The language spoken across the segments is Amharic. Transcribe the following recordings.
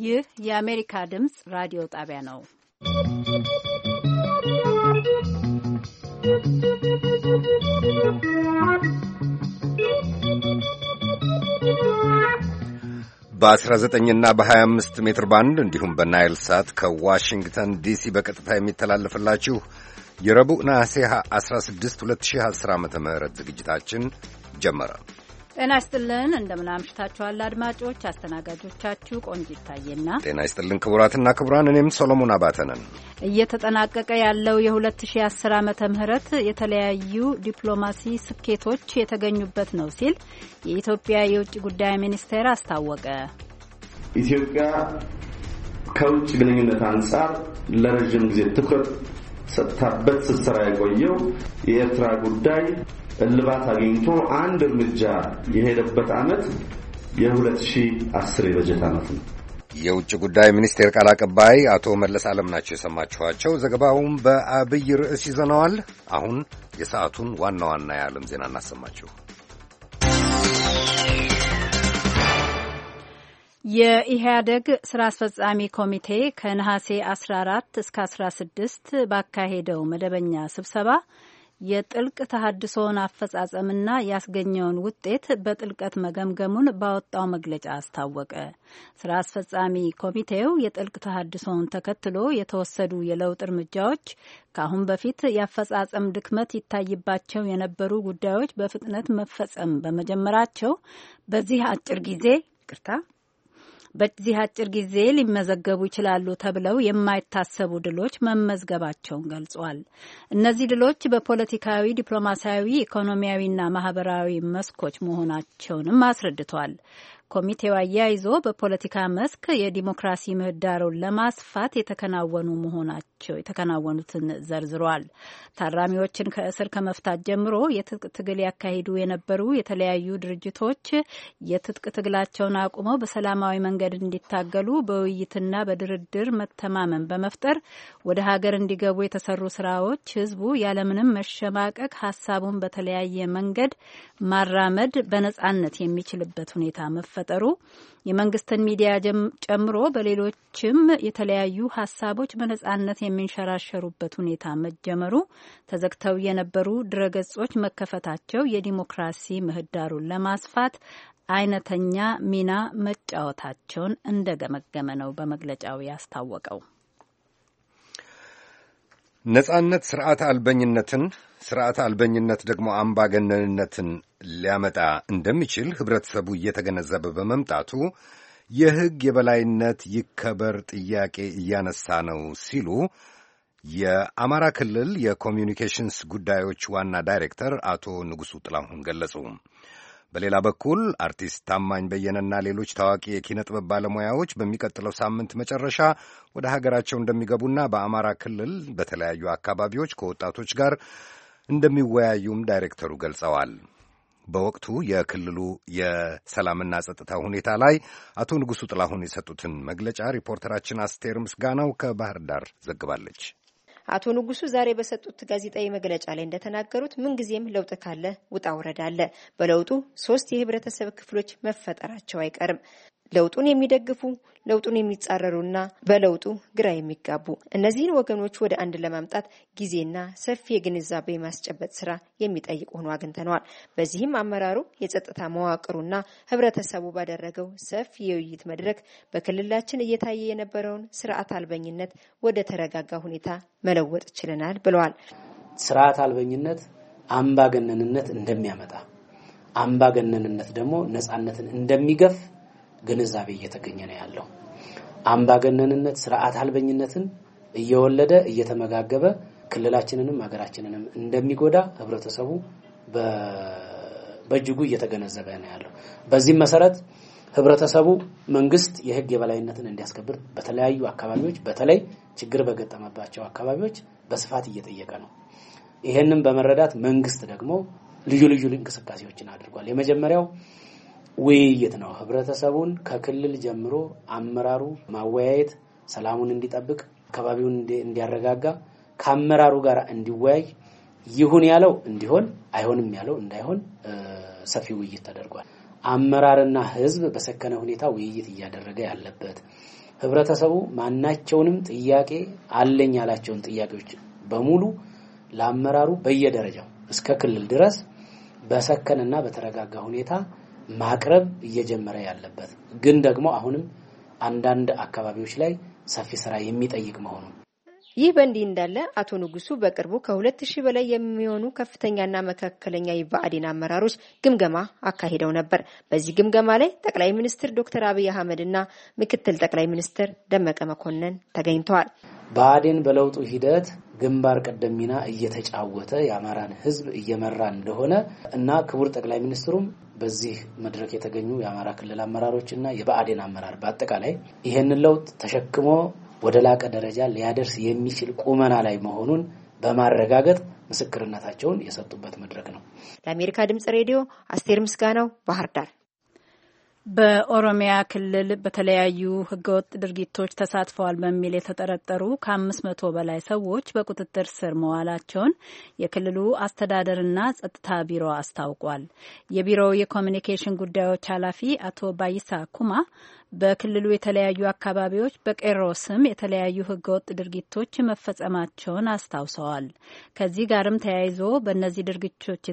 ይህ የአሜሪካ ድምጽ ራዲዮ ጣቢያ ነው። በ19 እና በ25 ሜትር ባንድ እንዲሁም በናይል ሳት ከዋሽንግተን ዲሲ በቀጥታ የሚተላለፍላችሁ የረቡዕ ነሐሴ 16 2010 ዓ.ም ዝግጅታችን ጀመረ። ጤና ይስጥልን፣ እንደምን አምሽታችኋል አድማጮች። አስተናጋጆቻችሁ ቆንጂት ታዬና ጤና ይስጥልን ክቡራትና ክቡራን፣ እኔም ሶሎሞን አባተ ነን። እየተጠናቀቀ ያለው የ2010 ዓመተ ምህረት የተለያዩ ዲፕሎማሲ ስኬቶች የተገኙበት ነው ሲል የኢትዮጵያ የውጭ ጉዳይ ሚኒስቴር አስታወቀ። ኢትዮጵያ ከውጭ ግንኙነት አንጻር ለረጅም ጊዜ ትኩረት ሰጥታበት ስትሰራ የቆየው የኤርትራ ጉዳይ እልባት አግኝቶ አንድ እርምጃ የሄደበት ዓመት የ2010 የበጀት ዓመት ነው። የውጭ ጉዳይ ሚኒስቴር ቃል አቀባይ አቶ መለስ ዓለም ናቸው የሰማችኋቸው። ዘገባውን በአብይ ርዕስ ይዘነዋል። አሁን የሰዓቱን ዋና ዋና የዓለም ዜና እናሰማችሁ። የኢህአዴግ ስራ አስፈጻሚ ኮሚቴ ከነሐሴ 14 እስከ 16 ባካሄደው መደበኛ ስብሰባ የጥልቅ ተሐድሶውን አፈጻጸምና ያስገኘውን ውጤት በጥልቀት መገምገሙን ባወጣው መግለጫ አስታወቀ። ስራ አስፈጻሚ ኮሚቴው የጥልቅ ተሐድሶውን ተከትሎ የተወሰዱ የለውጥ እርምጃዎች ከአሁን በፊት የአፈጻጸም ድክመት ይታይባቸው የነበሩ ጉዳዮች በፍጥነት መፈጸም በመጀመራቸው በዚህ አጭር ጊዜ ሊመዘገቡ ይችላሉ ተብለው የማይታሰቡ ድሎች መመዝገባቸውን ገልጿል። እነዚህ ድሎች በፖለቲካዊ፣ ዲፕሎማሲያዊ፣ ኢኮኖሚያዊና ማህበራዊ መስኮች መሆናቸውንም አስረድቷል። ኮሚቴው አያይዞ በፖለቲካ መስክ የዲሞክራሲ ምህዳሩን ለማስፋት የተከናወኑትን ዘርዝሯል። ታራሚዎችን ከእስር ከመፍታት ጀምሮ የትጥቅ ትግል ያካሂዱ የነበሩ የተለያዩ ድርጅቶች የትጥቅ ትግላቸውን አቁመው በሰላማዊ መንገድ እንዲታገሉ በውይይትና በድርድር መተማመን በመፍጠር ወደ ሀገር እንዲገቡ የተሰሩ ስራዎች ህዝቡ ያለምንም መሸማቀቅ ሀሳቡን በተለያየ መንገድ ማራመድ በነጻነት የሚችልበት ሁኔታ መፈጠሩ፣ የመንግስትን ሚዲያ ጨምሮ በሌሎችም የተለያዩ ሀሳቦች በነጻነት የሚንሸራሸሩበት ሁኔታ መጀመሩ፣ ተዘግተው የነበሩ ድረገጾች መከፈታቸው የዲሞክራሲ ምህዳሩን ለማስፋት አይነተኛ ሚና መጫወታቸውን እንደገመገመ ነው በመግለጫው ያስታወቀው። ነጻነት ስርዓት አልበኝነት ደግሞ አምባገነንነትን ሊያመጣ እንደሚችል ህብረተሰቡ እየተገነዘበ በመምጣቱ የህግ የበላይነት ይከበር ጥያቄ እያነሳ ነው ሲሉ የአማራ ክልል የኮሚዩኒኬሽንስ ጉዳዮች ዋና ዳይሬክተር አቶ ንጉሱ ጥላሁን ገለጹ። በሌላ በኩል አርቲስት ታማኝ በየነና ሌሎች ታዋቂ የኪነ ጥበብ ባለሙያዎች በሚቀጥለው ሳምንት መጨረሻ ወደ ሀገራቸው እንደሚገቡና በአማራ ክልል በተለያዩ አካባቢዎች ከወጣቶች ጋር እንደሚወያዩም ዳይሬክተሩ ገልጸዋል። በወቅቱ የክልሉ የሰላምና ጸጥታ ሁኔታ ላይ አቶ ንጉሱ ጥላሁን የሰጡትን መግለጫ ሪፖርተራችን አስቴር ምስጋናው ከባህር ዳር ዘግባለች። አቶ ንጉሱ ዛሬ በሰጡት ጋዜጣዊ መግለጫ ላይ እንደተናገሩት ምንጊዜም ለውጥ ካለ ውጣ ውረድ አለ። በለውጡ 3 የህብረተሰብ ክፍሎች መፈጠራቸው አይቀርም። ለውጡን የሚደግፉ፣ ለውጡን የሚጻረሩና በለውጡ ግራ የሚጋቡ እነዚህን ወገኖች ወደ አንድ ለማምጣት ጊዜና ሰፊ የግንዛቤ ማስጨበጥ ስራ የሚጠይቅ ሆኖ አግኝተነዋል። በዚህም አመራሩ፣ የጸጥታ መዋቅሩና ህብረተሰቡ ባደረገው ሰፊ የውይይት መድረክ በክልላችን እየታየ የነበረውን ስርዓት አልበኝነት ወደ ተረጋጋ ሁኔታ መለወጥ ችለናል ብለዋል። ስርዓት አልበኝነት አምባገነንነት እንደሚያመጣ፣ አምባገነንነት ደግሞ ነጻነትን እንደሚገፍ ግንዛቤ እየተገኘ ነው ያለው። አምባገነንነት ስርዓት አልበኝነትን እየወለደ እየተመጋገበ ክልላችንንም ሀገራችንንም እንደሚጎዳ ህብረተሰቡ በእጅጉ እየተገነዘበ ነው ያለው። በዚህም መሰረት ህብረተሰቡ መንግስት የህግ የበላይነትን እንዲያስከብር በተለያዩ አካባቢዎች በተለይ ችግር በገጠመባቸው አካባቢዎች በስፋት እየጠየቀ ነው። ይሄንን በመረዳት መንግስት ደግሞ ልዩ እንቅስቃሴዎችን አድርጓል። የመጀመሪያው ውይይት ነው። ህብረተሰቡን ከክልል ጀምሮ አመራሩ ማወያየት፣ ሰላሙን እንዲጠብቅ፣ አካባቢውን እንዲያረጋጋ፣ ከአመራሩ ጋር እንዲወያይ፣ ይሁን ያለው እንዲሆን፣ አይሆንም ያለው እንዳይሆን ሰፊ ውይይት ተደርጓል። አመራርና ህዝብ በሰከነ ሁኔታ ውይይት እያደረገ ያለበት፣ ህብረተሰቡ ማናቸውንም ጥያቄ አለኝ ያላቸውን ጥያቄዎች በሙሉ ለአመራሩ በየደረጃው እስከ ክልል ድረስ በሰከነና በተረጋጋ ሁኔታ ማቅረብ እየጀመረ ያለበት ግን ደግሞ አሁንም አንዳንድ አካባቢዎች ላይ ሰፊ ስራ የሚጠይቅ መሆኑ ይህ በእንዲህ እንዳለ አቶ ንጉሱ በቅርቡ ከ2000 በላይ የሚሆኑ ከፍተኛና መካከለኛ የብአዴን አመራሮች ግምገማ አካሂደው ነበር። በዚህ ግምገማ ላይ ጠቅላይ ሚኒስትር ዶክተር አብይ አህመድና ምክትል ጠቅላይ ሚኒስትር ደመቀ መኮንን ተገኝተዋል። ብአዴን በለውጡ ሂደት ግንባር ቀደም ሚና እየተጫወተ የአማራን ህዝብ እየመራ እንደሆነ እና ክቡር ጠቅላይ ሚኒስትሩም በዚህ መድረክ የተገኙ የአማራ ክልል አመራሮችና የብአዴን አመራር በአጠቃላይ ይሄንን ለውጥ ተሸክሞ ወደ ላቀ ደረጃ ሊያደርስ የሚችል ቁመና ላይ መሆኑን በማረጋገጥ ምስክርነታቸውን የሰጡበት መድረክ ነው። ለአሜሪካ ድምጽ ሬዲዮ አስቴር ምስጋናው ባህር ዳር። በኦሮሚያ ክልል በተለያዩ ህገወጥ ድርጊቶች ተሳትፈዋል በሚል የተጠረጠሩ ከ500 በላይ ሰዎች በቁጥጥር ስር መዋላቸውን የክልሉ አስተዳደርና ጸጥታ ቢሮ አስታውቋል። የቢሮው የኮሚኒኬሽን ጉዳዮች ኃላፊ አቶ ባይሳ ኩማ በክልሉ የተለያዩ አካባቢዎች በቄሮ ስም የተለያዩ ህገወጥ ድርጊቶች መፈጸማቸውን አስታውሰዋል። ከዚህ ጋርም ተያይዞ በእነዚህ ድርጊቶች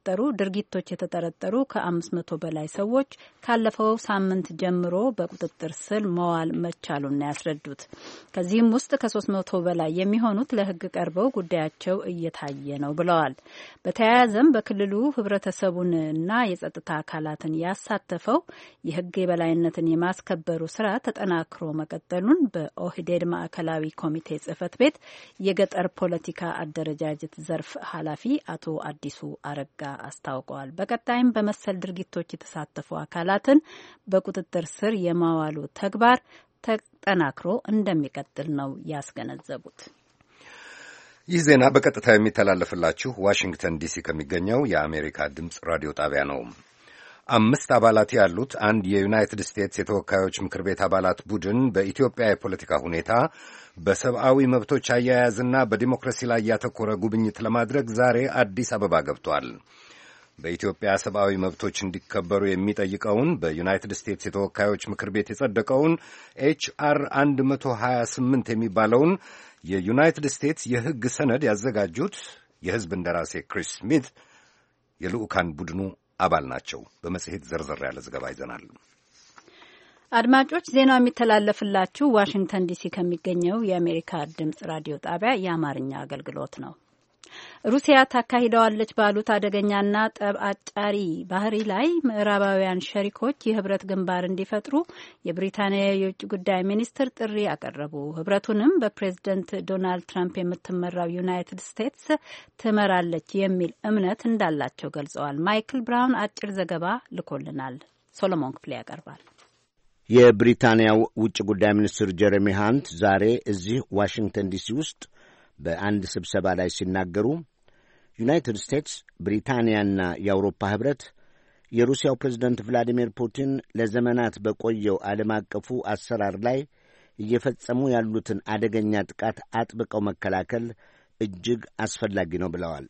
የተጠረጠሩ ከ500 በላይ ሰዎች ካለፈው ሳምንት ጀምሮ በቁጥጥር ስር መዋል መቻሉን ያስረዱት። ከዚህም ውስጥ ከ300 በላይ የሚሆኑት ለህግ ቀርበው ጉዳያቸው እየታየ ነው ብለዋል። በተያያዘም በክልሉ ህብረተሰቡንና የጸጥታ አካላትን ያሳተፈው የህግ የበላይነትን ከበሩ ስራ ተጠናክሮ መቀጠሉን በኦህዴድ ማዕከላዊ ኮሚቴ ጽህፈት ቤት የገጠር ፖለቲካ አደረጃጀት ዘርፍ ኃላፊ አቶ አዲሱ አረጋ አስታውቀዋል። በቀጣይም በመሰል ድርጊቶች የተሳተፉ አካላትን በቁጥጥር ስር የማዋሉ ተግባር ተጠናክሮ እንደሚቀጥል ነው ያስገነዘቡት። ይህ ዜና በቀጥታ የሚተላለፍላችሁ ዋሽንግተን ዲሲ ከሚገኘው የአሜሪካ ድምፅ ራዲዮ ጣቢያ ነው። 5 አባላት ያሉት አንድ የዩናይትድ ስቴትስ የተወካዮች ምክር ቤት አባላት ቡድን በኢትዮጵያ የፖለቲካ ሁኔታ በሰብአዊ መብቶች አያያዝና በዲሞክራሲ ላይ ያተኮረ ጉብኝት ለማድረግ ዛሬ አዲስ አበባ ገብቷል። በኢትዮጵያ ሰብአዊ መብቶች እንዲከበሩ የሚጠይቀውን በዩናይትድ ስቴትስ የተወካዮች ምክር ቤት የጸደቀውን HR 128 የሚባለውን የዩናይትድ ስቴትስ የሕግ ሰነድ ያዘጋጁት የሕዝብ እንደራሴ ክሪስ ስሚት የልዑካን ቡድኑ አባል ናቸው። በመጽሔት ዘርዘር ያለ ዘገባ ይዘናል። አድማጮች፣ ዜናው የሚተላለፍላችሁ ዋሽንግተን ዲሲ ከሚገኘው የአሜሪካ ድምጽ ራዲዮ ጣቢያ የአማርኛ አገልግሎት ነው። ሩሲያ ታካሂደዋለች ባሉት አደገኛና ጠብ አጫሪ ባህሪ ላይ ምዕራባውያን ሸሪኮች የህብረት ግንባር እንዲፈጥሩ የብሪታንያ የውጭ ጉዳይ ሚኒስትር ጥሪ አቀረቡ። ህብረቱንም በፕሬዝደንት ዶናልድ ትራምፕ የምትመራው ዩናይትድ ስቴትስ ትመራለች የሚል እምነት እንዳላቸው ገልጸዋል። ማይክል ብራውን አጭር ዘገባ ልኮልናል። ሶሎሞን ክፍሌ ያቀርባል። የብሪታንያው ውጭ ጉዳይ ሚኒስትር ጀሬሚ ሃንት ዛሬ እዚህ ዋሽንግተን ዲሲ ውስጥ በአንድ ስብሰባ ላይ ሲናገሩ ዩናይትድ ስቴትስ፣ ብሪታንያና የአውሮፓ ኅብረት የሩሲያው ፕሬዝደንት ቭላዲሚር ፑቲን ለዘመናት በቆየው ዓለም አቀፉ አሰራር ላይ እየፈጸሙ ያሉትን አደገኛ ጥቃት አጥብቀው መከላከል እጅግ አስፈላጊ ነው ብለዋል።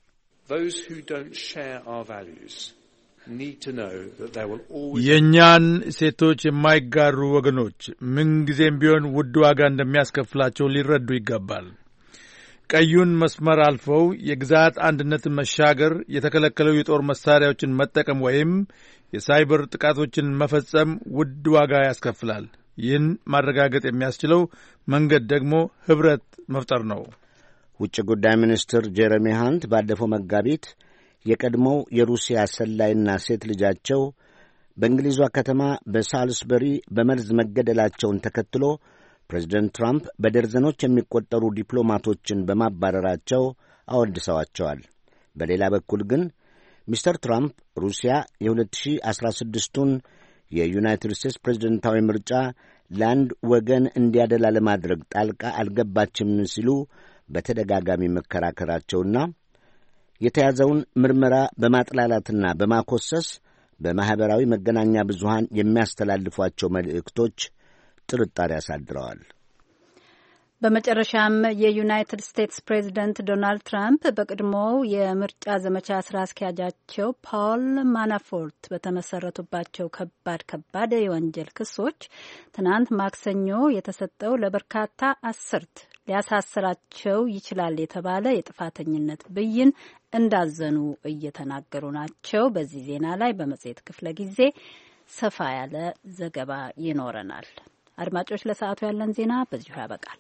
የእኛን እሴቶች የማይጋሩ ወገኖች ምንጊዜም ቢሆን ውድ ዋጋ እንደሚያስከፍላቸው ሊረዱ ይገባል። ቀዩን መስመር አልፈው የግዛት አንድነትን መሻገር፣ የተከለከለው የጦር መሳሪያዎችን መጠቀም ወይም የሳይበር ጥቃቶችን መፈጸም ውድ ዋጋ ያስከፍላል። ይህን ማረጋገጥ የሚያስችለው መንገድ ደግሞ ኅብረት መፍጠር ነው። ውጭ ጉዳይ ሚኒስትር ጄሬሚ ሃንት ባለፈው መጋቢት የቀድሞው የሩሲያ ሰላይና ሴት ልጃቸው በእንግሊዟ ከተማ በሳልስበሪ በመርዝ መገደላቸውን ተከትሎ ፕሬዚደንት ትራምፕ በደርዘኖች የሚቆጠሩ ዲፕሎማቶችን በማባረራቸው አወድሰዋቸዋል። በሌላ በኩል ግን ሚስተር ትራምፕ ሩሲያ የ2016ቱን የዩናይትድ ስቴትስ ፕሬዝደንታዊ ምርጫ ለአንድ ወገን እንዲያደላ ለማድረግ ጣልቃ አልገባችም ሲሉ በተደጋጋሚ መከራከራቸውና የተያዘውን ምርመራ በማጥላላትና በማኮሰስ በማኅበራዊ መገናኛ ብዙሃን የሚያስተላልፏቸው መልእክቶች ጥርጣሬ አሳድረዋል። በመጨረሻም የዩናይትድ ስቴትስ ፕሬዚደንት ዶናልድ ትራምፕ በቀድሞው የምርጫ ዘመቻ ስራ አስኪያጃቸው ፖል ማናፎርት በተመሰረቱባቸው ከባድ የወንጀል ክሶች ትናንት ማክሰኞ የተሰጠው ለበርካታ አስርት ሊያሳስራቸው ይችላል የተባለ የጥፋተኝነት ብይን እንዳዘኑ እየተናገሩ ናቸው። በዚህ ዜና ላይ በመጽሔት ክፍለ ጊዜ ሰፋ ያለ ዘገባ ይኖረናል። አድማጮች፣ ለሰዓቱ ያለን ዜና በዚሁ ያበቃል።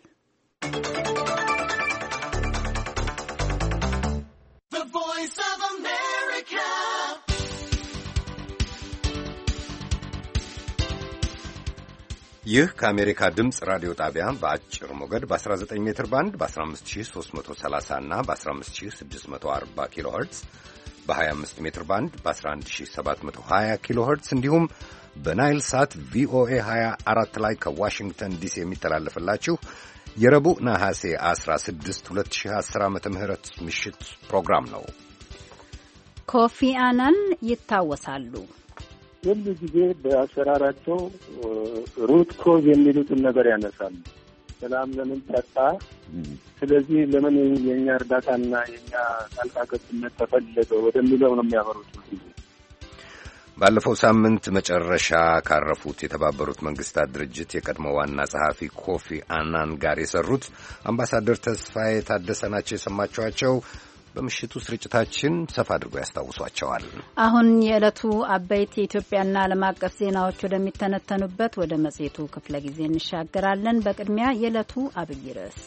ይህ ከአሜሪካ ድምፅ ራዲዮ ጣቢያ በአጭር ሞገድ በ19 ሜትር ባንድ በ15330 እና በ15640 ኪሎ ሄርትዝ በ25 ሜትር ባንድ በ11720 ኪሎ ሄርትዝ እንዲሁም በናይል ሳት ቪኦኤ 24 ላይ ከዋሽንግተን ዲሲ የሚተላለፍላችሁ የረቡዕ ነሐሴ 16 2010 ዓ.ም ምሽት ፕሮግራም ነው። ኮፊ አናን ይታወሳሉ። ሁሉ ጊዜ በአሰራራቸው ሩት ኮዝ የሚሉትን ነገር ያነሳሉ። ሰላም ለምን ጠፋ? ስለዚህ ለምን የኛ እርዳታና የኛ ጣልቃ ገብነት ተፈለገ ወደሚለው ነው የሚያመሩት። ባለፈው ሳምንት መጨረሻ ካረፉት የተባበሩት መንግስታት ድርጅት የቀድሞ ዋና ጸሐፊ ኮፊ አናን ጋር የሰሩት አምባሳደር ተስፋዬ ታደሰ ናቸው የሰማችኋቸው። በምሽቱ ስርጭታችን ሰፋ አድርጎ ያስታውሷቸዋል። አሁን የዕለቱ አበይት የኢትዮጵያና ዓለም አቀፍ ዜናዎች ወደሚተነተኑበት ወደ መጽሔቱ ክፍለ ጊዜ እንሻገራለን። በቅድሚያ የዕለቱ አብይ ርዕስ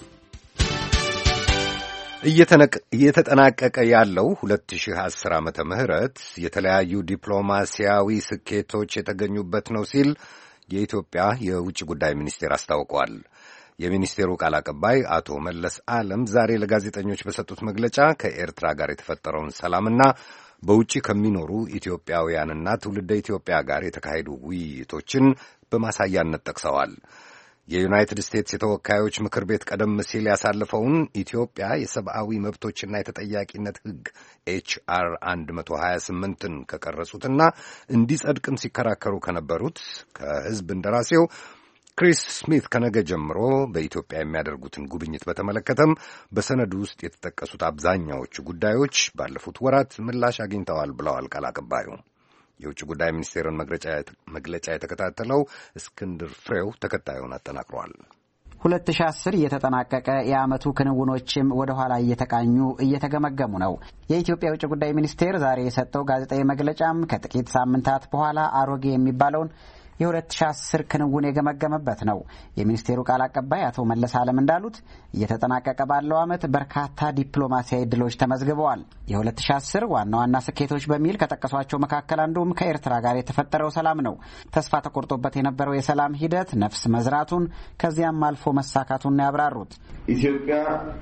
እየተጠናቀቀ ያለው 2010 ዓመተ ምህረት የተለያዩ ዲፕሎማሲያዊ ስኬቶች የተገኙበት ነው ሲል የኢትዮጵያ የውጭ ጉዳይ ሚኒስቴር አስታውቋል። የሚኒስቴሩ ቃል አቀባይ አቶ መለስ ዓለም ዛሬ ለጋዜጠኞች በሰጡት መግለጫ ከኤርትራ ጋር የተፈጠረውን ሰላምና በውጭ ከሚኖሩ ኢትዮጵያውያንና ትውልደ ኢትዮጵያ ጋር የተካሄዱ ውይይቶችን በማሳያነት ጠቅሰዋል። የዩናይትድ ስቴትስ የተወካዮች ምክር ቤት ቀደም ሲል ያሳለፈውን ኢትዮጵያ የሰብአዊ መብቶችና የተጠያቂነት ሕግ HR 128ን ከቀረጹትና እንዲጸድቅም ሲከራከሩ ከነበሩት ከሕዝብ እንደራሴው ክሪስ ስሚት ከነገ ጀምሮ በኢትዮጵያ የሚያደርጉትን ጉብኝት በተመለከተም በሰነዱ ውስጥ የተጠቀሱት አብዛኛዎቹ ጉዳዮች ባለፉት ወራት ምላሽ አግኝተዋል ብለዋል ቃል አቀባዩ። የውጭ ጉዳይ ሚኒስቴርን መግለጫ የተከታተለው እስክንድር ፍሬው ተከታዩን አጠናቅሯል። 2010 እየተጠናቀቀ የዓመቱ ክንውኖችም ወደ ኋላ እየተቃኙ እየተገመገሙ ነው። የኢትዮጵያ የውጭ ጉዳይ ሚኒስቴር ዛሬ የሰጠው ጋዜጣዊ መግለጫም ከጥቂት ሳምንታት በኋላ አሮጌ የሚባለውን የ2010 ክንውን የገመገመበት ነው። የሚኒስቴሩ ቃል አቀባይ አቶ መለስ ዓለም እንዳሉት እየተጠናቀቀ ባለው ዓመት በርካታ ዲፕሎማሲያዊ ድሎች ተመዝግበዋል። የ2010 ዋና ዋና ስኬቶች በሚል ከጠቀሷቸው መካከል አንዱም ከኤርትራ ጋር የተፈጠረው ሰላም ነው። ተስፋ ተቆርጦበት የነበረው የሰላም ሂደት ነፍስ መዝራቱን ከዚያም አልፎ መሳካቱን ያብራሩት ኢትዮጵያ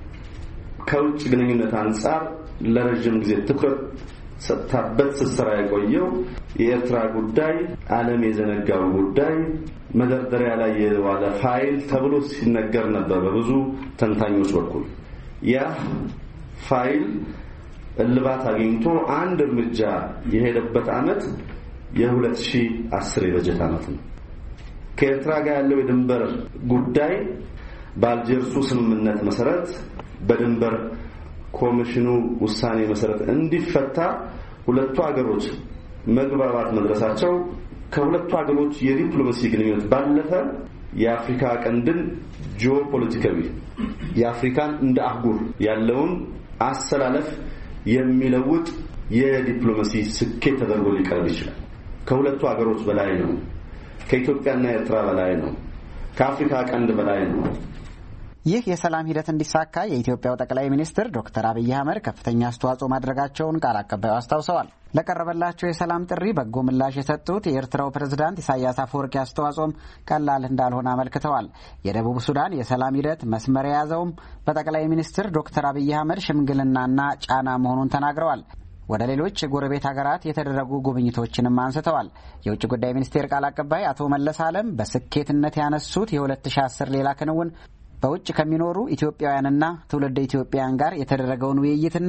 ከውጭ ግንኙነት አንጻር ለረጅም ጊዜ ትኩረት ሰጥታበት ስትሰራ የቆየው የኤርትራ ጉዳይ ዓለም የዘነጋው ጉዳይ መደርደሪያ ላይ የዋለ ፋይል ተብሎ ሲነገር ነበር በብዙ ተንታኞች በኩል። ያ ፋይል እልባት አግኝቶ አንድ እርምጃ የሄደበት ዓመት የ2010 የበጀት ዓመት ነው። ከኤርትራ ጋር ያለው የድንበር ጉዳይ በአልጀርሱ ስምምነት መሰረት በድንበር ኮሚሽኑ ውሳኔ መሰረት እንዲፈታ ሁለቱ ሀገሮች መግባባት መድረሳቸው ከሁለቱ ሀገሮች የዲፕሎማሲ ግንኙነት ባለፈ የአፍሪካ ቀንድን ጂኦፖለቲካዊ የአፍሪካን እንደ አህጉር ያለውን አሰላለፍ የሚለውጥ የዲፕሎማሲ ስኬት ተደርጎ ሊቀርብ ይችላል። ከሁለቱ ሀገሮች በላይ ነው። ከኢትዮጵያና ኤርትራ በላይ ነው። ከአፍሪካ ቀንድ በላይ ነው። ይህ የሰላም ሂደት እንዲሳካ የኢትዮጵያው ጠቅላይ ሚኒስትር ዶክተር አብይ አህመድ ከፍተኛ አስተዋጽኦ ማድረጋቸውን ቃል አቀባዩ አስታውሰዋል። ለቀረበላቸው የሰላም ጥሪ በጎ ምላሽ የሰጡት የኤርትራው ፕሬዝዳንት ኢሳያስ አፈወርቂ አስተዋጽኦም ቀላል እንዳልሆነ አመልክተዋል። የደቡብ ሱዳን የሰላም ሂደት መስመር የያዘውም በጠቅላይ ሚኒስትር ዶክተር አብይ አህመድ ሽምግልናና ጫና መሆኑን ተናግረዋል። ወደ ሌሎች የጎረቤት ሀገራት የተደረጉ ጉብኝቶችንም አንስተዋል። የውጭ ጉዳይ ሚኒስቴር ቃል አቀባይ አቶ መለስ ዓለም በስኬትነት ያነሱት የ2010 ሌላ ክንውን በውጭ ከሚኖሩ ኢትዮጵያውያንና ትውልደ ኢትዮጵያውያን ጋር የተደረገውን ውይይትና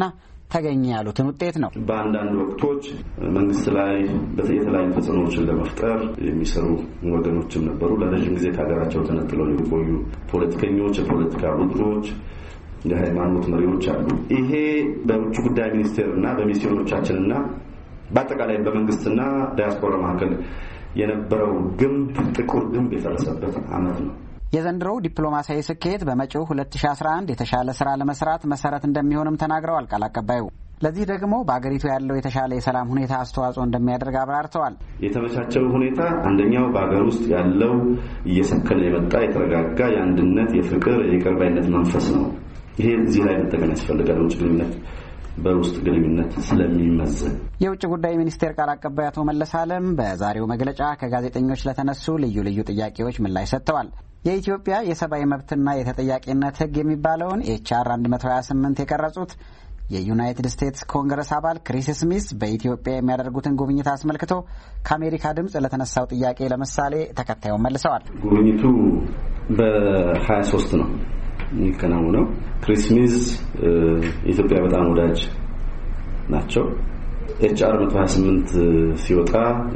ተገኘ ያሉትን ውጤት ነው። በአንዳንድ ወቅቶች መንግስት ላይ የተለያዩ ተጽዕኖዎችን ለመፍጠር የሚሰሩ ወገኖችም ነበሩ። ለረጅም ጊዜ ከሀገራቸው ተነጥለው የቆዩ ፖለቲከኞች፣ የፖለቲካ ቡድኖች፣ የሃይማኖት መሪዎች አሉ። ይሄ በውጭ ጉዳይ ሚኒስቴርና በሚስዮኖቻችንና በአጠቃላይ በመንግስትና ዳያስፖራ መካከል የነበረው ግንብ ጥቁር ግንብ የፈረሰበት ዓመት ነው። የዘንድሮው ዲፕሎማሲያዊ ስኬት በመጪው 2011 የተሻለ ስራ ለመስራት መሰረት እንደሚሆንም ተናግረዋል ቃል አቀባዩ። ለዚህ ደግሞ በአገሪቱ ያለው የተሻለ የሰላም ሁኔታ አስተዋጽኦ እንደሚያደርግ አብራርተዋል። የተመቻቸው ሁኔታ አንደኛው በአገር ውስጥ ያለው እየሰከነ የመጣ የተረጋጋ የአንድነት፣ የፍቅር፣ የይቅር ባይነት መንፈስ ነው። ይሄ እዚህ ላይ መጠቀም ያስፈልጋል። ውጭ ግንኙነት በውስጥ ግንኙነት ስለሚመዘን የውጭ ጉዳይ ሚኒስቴር ቃል አቀባይ አቶ መለስ አለም በዛሬው መግለጫ ከጋዜጠኞች ለተነሱ ልዩ ልዩ ጥያቄዎች ምላሽ ሰጥተዋል። የኢትዮጵያ የሰብአዊ መብትና የተጠያቂነት ሕግ የሚባለውን HR 128 የቀረጹት የዩናይትድ ስቴትስ ኮንግረስ አባል ክሪስ ስሚስ በኢትዮጵያ የሚያደርጉትን ጉብኝት አስመልክቶ ከአሜሪካ ድምጽ ለተነሳው ጥያቄ ለምሳሌ ተከታዩን መልሰዋል። ጉብኝቱ በ23 ነው የሚከናወነው። ክሪስ ስሚስ ኢትዮጵያ በጣም ወዳጅ ናቸው። HR 128 ሲወጣ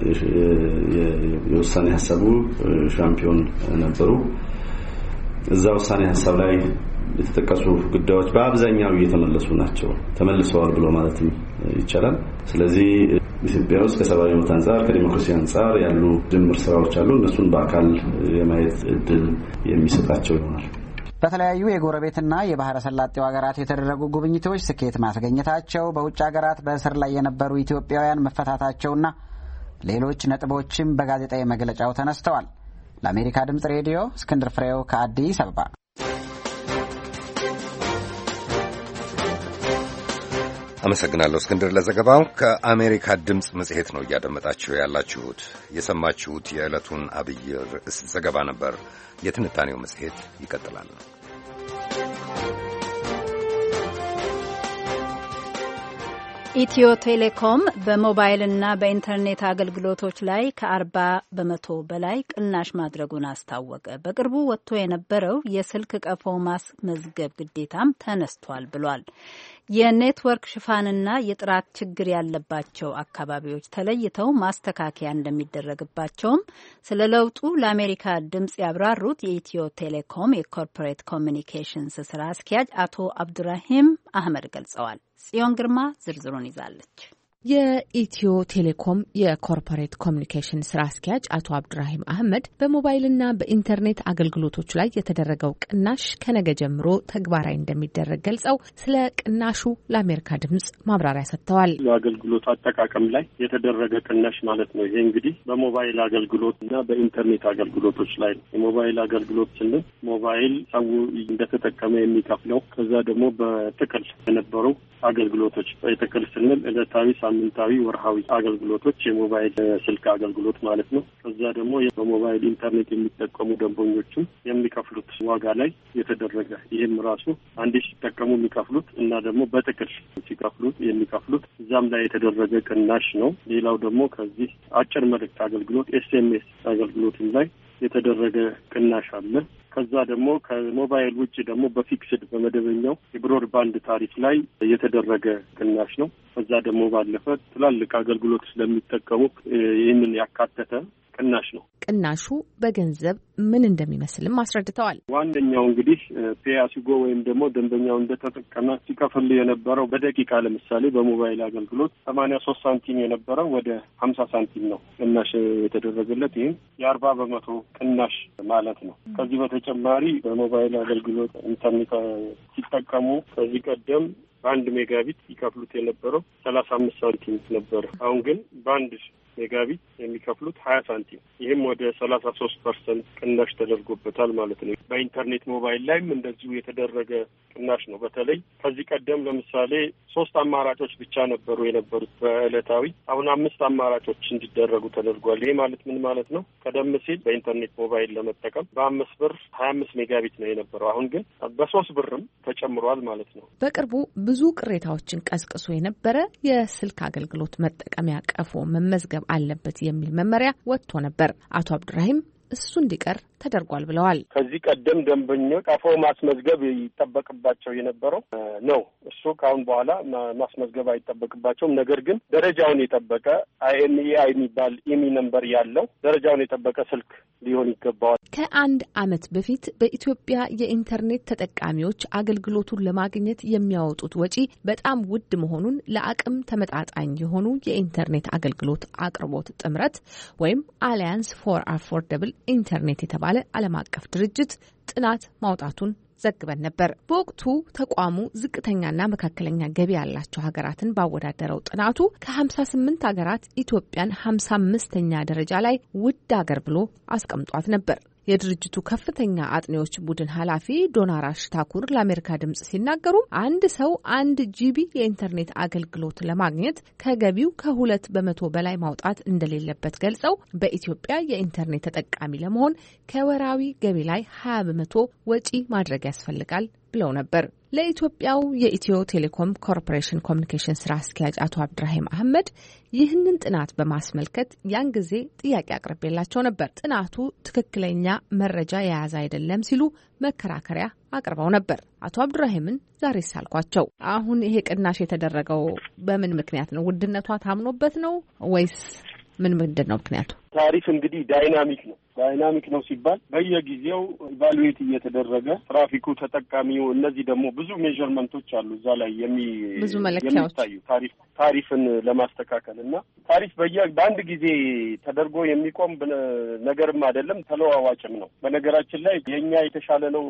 የውሳኔ ሀሳቡ ሻምፒዮን ነበሩ። እዛ ውሳኔ ሀሳብ ላይ የተጠቀሱ ጉዳዮች በአብዛኛው እየተመለሱ ናቸው። ተመልሰዋል ብሎ ማለትም ይቻላል። ስለዚህ ኢትዮጵያ ውስጥ ከሰብአዊ መብት አንጻር ከዲሞክራሲ አንጻር ያሉ ጅምር ስራዎች አሉ። እነሱን በአካል የማየት እድል የሚሰጣቸው ይሆናል። በተለያዩ የጎረቤትና የባህረ ሰላጤው ሀገራት የተደረጉ ጉብኝቶች ስኬት ማስገኘታቸው፣ በውጭ ሀገራት በእስር ላይ የነበሩ ኢትዮጵያውያን መፈታታቸውና ሌሎች ነጥቦችም በጋዜጣዊ መግለጫው ተነስተዋል። ለአሜሪካ ድምጽ ሬዲዮ እስክንድር ፍሬው ከአዲስ አበባ። አመሰግናለሁ እስክንድር ለዘገባው። ከአሜሪካ ድምፅ መጽሔት ነው እያደመጣችሁ ያላችሁት። የሰማችሁት የዕለቱን አብይ ርዕስ ዘገባ ነበር። የትንታኔው መጽሔት ይቀጥላል። ኢትዮ ቴሌኮም በሞባይልና በኢንተርኔት አገልግሎቶች ላይ ከ40 በመቶ በላይ ቅናሽ ማድረጉን አስታወቀ። በቅርቡ ወጥቶ የነበረው የስልክ ቀፎ ማስመዝገብ ግዴታም ተነስቷል ብሏል። የኔትወርክ ሽፋንና የጥራት ችግር ያለባቸው አካባቢዎች ተለይተው ማስተካከያ እንደሚደረግባቸውም ስለ ለውጡ ለአሜሪካ ድምጽ ያብራሩት የኢትዮ ቴሌኮም የኮርፖሬት ኮሚኒኬሽንስ ስራ አስኪያጅ አቶ አብዱራሂም አህመድ ገልጸዋል። ጽዮን ግርማ ዝርዝሩን ይዛለች። የኢትዮ ቴሌኮም የኮርፖሬት ኮሚኒኬሽን ስራ አስኪያጅ አቶ አብዱራሂም አህመድ በሞባይልና በኢንተርኔት አገልግሎቶች ላይ የተደረገው ቅናሽ ከነገ ጀምሮ ተግባራዊ እንደሚደረግ ገልጸው ስለ ቅናሹ ለአሜሪካ ድምጽ ማብራሪያ ሰጥተዋል። በአገልግሎት አጠቃቀም ላይ የተደረገ ቅናሽ ማለት ነው። ይሄ እንግዲህ በሞባይል አገልግሎትና በኢንተርኔት አገልግሎቶች ላይ ነው። የሞባይል አገልግሎት ስንል ሞባይል ሰው እንደተጠቀመ የሚከፍለው፣ ከዛ ደግሞ በጥቅል የነበሩ አገልግሎቶች በጥቅል ስንል ዕለታዊ፣ ሳምንታዊ፣ ወርሃዊ አገልግሎቶች የሞባይል ስልክ አገልግሎት ማለት ነው። ከዛ ደግሞ በሞባይል ኢንተርኔት የሚጠቀሙ ደንበኞችም የሚከፍሉት ዋጋ ላይ የተደረገ ይህም ራሱ አንዴ ሲጠቀሙ የሚከፍሉት እና ደግሞ በጥቅል ሲከፍሉት የሚከፍሉት እዛም ላይ የተደረገ ቅናሽ ነው። ሌላው ደግሞ ከዚህ አጭር መልእክት አገልግሎት SMS አገልግሎትም ላይ የተደረገ ቅናሽ አለ። ከዛ ደግሞ ከሞባይል ውጭ ደግሞ በፊክስድ በመደበኛው የብሮድባንድ ታሪፍ ላይ የተደረገ ቅናሽ ነው። ከዛ ደግሞ ባለፈ ትላልቅ አገልግሎት ስለሚጠቀሙ ይህንን ያካተተ ቅናሽ ነው። ቅናሹ በገንዘብ ምን እንደሚመስልም አስረድተዋል። ዋነኛው እንግዲህ ፔያሲጎ ወይም ደግሞ ደንበኛው እንደተጠቀመ ሲከፍል የነበረው በደቂቃ ለምሳሌ በሞባይል አገልግሎት 83 ሳንቲም የነበረው ወደ 50 ሳንቲም ነው ቅናሽ የተደረገለት። ይህም የ40 በመቶ ቅናሽ ማለት ነው። ከዚህ በተጨማሪ በሞባይል አገልግሎት ኢንተርኔት ሲጠቀሙ ከዚህ ቀደም በአንድ ሜጋቢት ይከፍሉት የነበረው 35 ሳንቲም ነበር። አሁን ግን በአንድ ሜጋቢት የሚከፍሉት 20 ሳንቲም። ይህም ወደ 33% ቅናሽ ተደርጎበታል ማለት ነው። በኢንተርኔት ሞባይል ላይም እንደዚሁ የተደረገ ቅናሽ ነው። በተለይ ከዚህ ቀደም ለምሳሌ 3 አማራጮች ብቻ ነበሩ የነበሩት በዕለታዊ፣ አሁን 5 አማራጮች እንዲደረጉ ተደርጓል። ይሄ ማለት ምን ማለት ነው? ቀደም ሲል በኢንተርኔት ሞባይል ለመጠቀም በ5 ብር 25 ሜጋቢት ነው የነበረው። አሁን ግን በ3 ብርም ተጨምሯል ማለት ነው። በቅርቡ ብዙ ቅሬታዎችን ቀስቅሶ የነበረ የስልክ አገልግሎት መጠቀሚያ ቀፎ መመዝገብ አለበት የሚል መመሪያ ወጥቶ ነበር። አቶ አብዱራሂም እሱ እንዲቀር ተደርጓል ብለዋል። ከዚህ ቀደም ደንበኞች ቀፎ ማስመዝገብ ይጠበቅባቸው የነበረው ነው። እሱ ካሁን በኋላ ማስመዝገብ አይጠበቅባቸውም። ነገር ግን ደረጃውን የጠበቀ IMEI የሚባል ኢሚ ነምበር ያለው ደረጃውን የጠበቀ ስልክ ሊሆን ይገባዋል። ከአንድ ዓመት በፊት በኢትዮጵያ የኢንተርኔት ተጠቃሚዎች አገልግሎቱን ለማግኘት የሚያወጡት ወጪ በጣም ውድ መሆኑን ለአቅም ተመጣጣኝ የሆኑ የኢንተርኔት አገልግሎት አቅርቦት ጥምረት ወይም አሊያንስ ፎር አፎርደብል ኢንተርኔት የተባለ ዓለም አቀፍ ድርጅት ጥናት ማውጣቱን ዘግበን ነበር። በወቅቱ ተቋሙ ዝቅተኛና መካከለኛ ገቢ ያላቸው ሀገራትን ባወዳደረው ጥናቱ ከ58 ሀገራት ኢትዮጵያን 55ኛ ደረጃ ላይ ውድ ሀገር ብሎ አስቀምጧት ነበር። የድርጅቱ ከፍተኛ አጥኚዎች ቡድን ኃላፊ ዶናራሽ ታኩር ለአሜሪካ ድምጽ ሲናገሩ አንድ ሰው 1 GB የኢንተርኔት አገልግሎት ለማግኘት ከገቢው ከ2 በመቶ በላይ ማውጣት እንደሌለበት ገልጸው በኢትዮጵያ የኢንተርኔት ተጠቃሚ ለመሆን ከወራዊ ገቢ ላይ 20 በመቶ ወጪ ማድረግ ያስፈልጋል ብለው ነበር። ለኢትዮጵያው የኢትዮ ቴሌኮም ኮርፖሬሽን ኮሚኒኬሽን ስራ አስኪያጅ አቶ አብድራሂም አህመድ ይህንን ጥናት በማስመልከት ያን ጊዜ ጥያቄ አቅርቤላቸው ነበር። ጥናቱ ትክክለኛ መረጃ የያዘ አይደለም ሲሉ መከራከሪያ አቅርበው ነበር። አቶ አብድራሂምን ዛሬ ሳልኳቸው አሁን ይሄ ቅናሽ የተደረገው በምን ምክንያት ነው? ውድነቷ ታምኖበት ነው ወይስ ምንድን ነው ምክንያቱ? ታሪፍ እንግዲህ ዳይናሚክ ነው። ዳይናሚክ ነው ሲባል በየጊዜው ኢቫሉዌት እየተደረገ ትራፊኩ፣ ተጠቃሚው፣ እነዚህ ደግሞ ብዙ ሜዠርመንቶች አሉ እዛ ላይ ብዙ መለኪያዎች የሚታዩ ታሪፍን ለማስተካከል እና ታሪፍ በአንድ ጊዜ ተደርጎ የሚቆም ነገርም አይደለም፣ ተለዋዋጭም ነው። በነገራችን ላይ የኛ የተሻለ ነው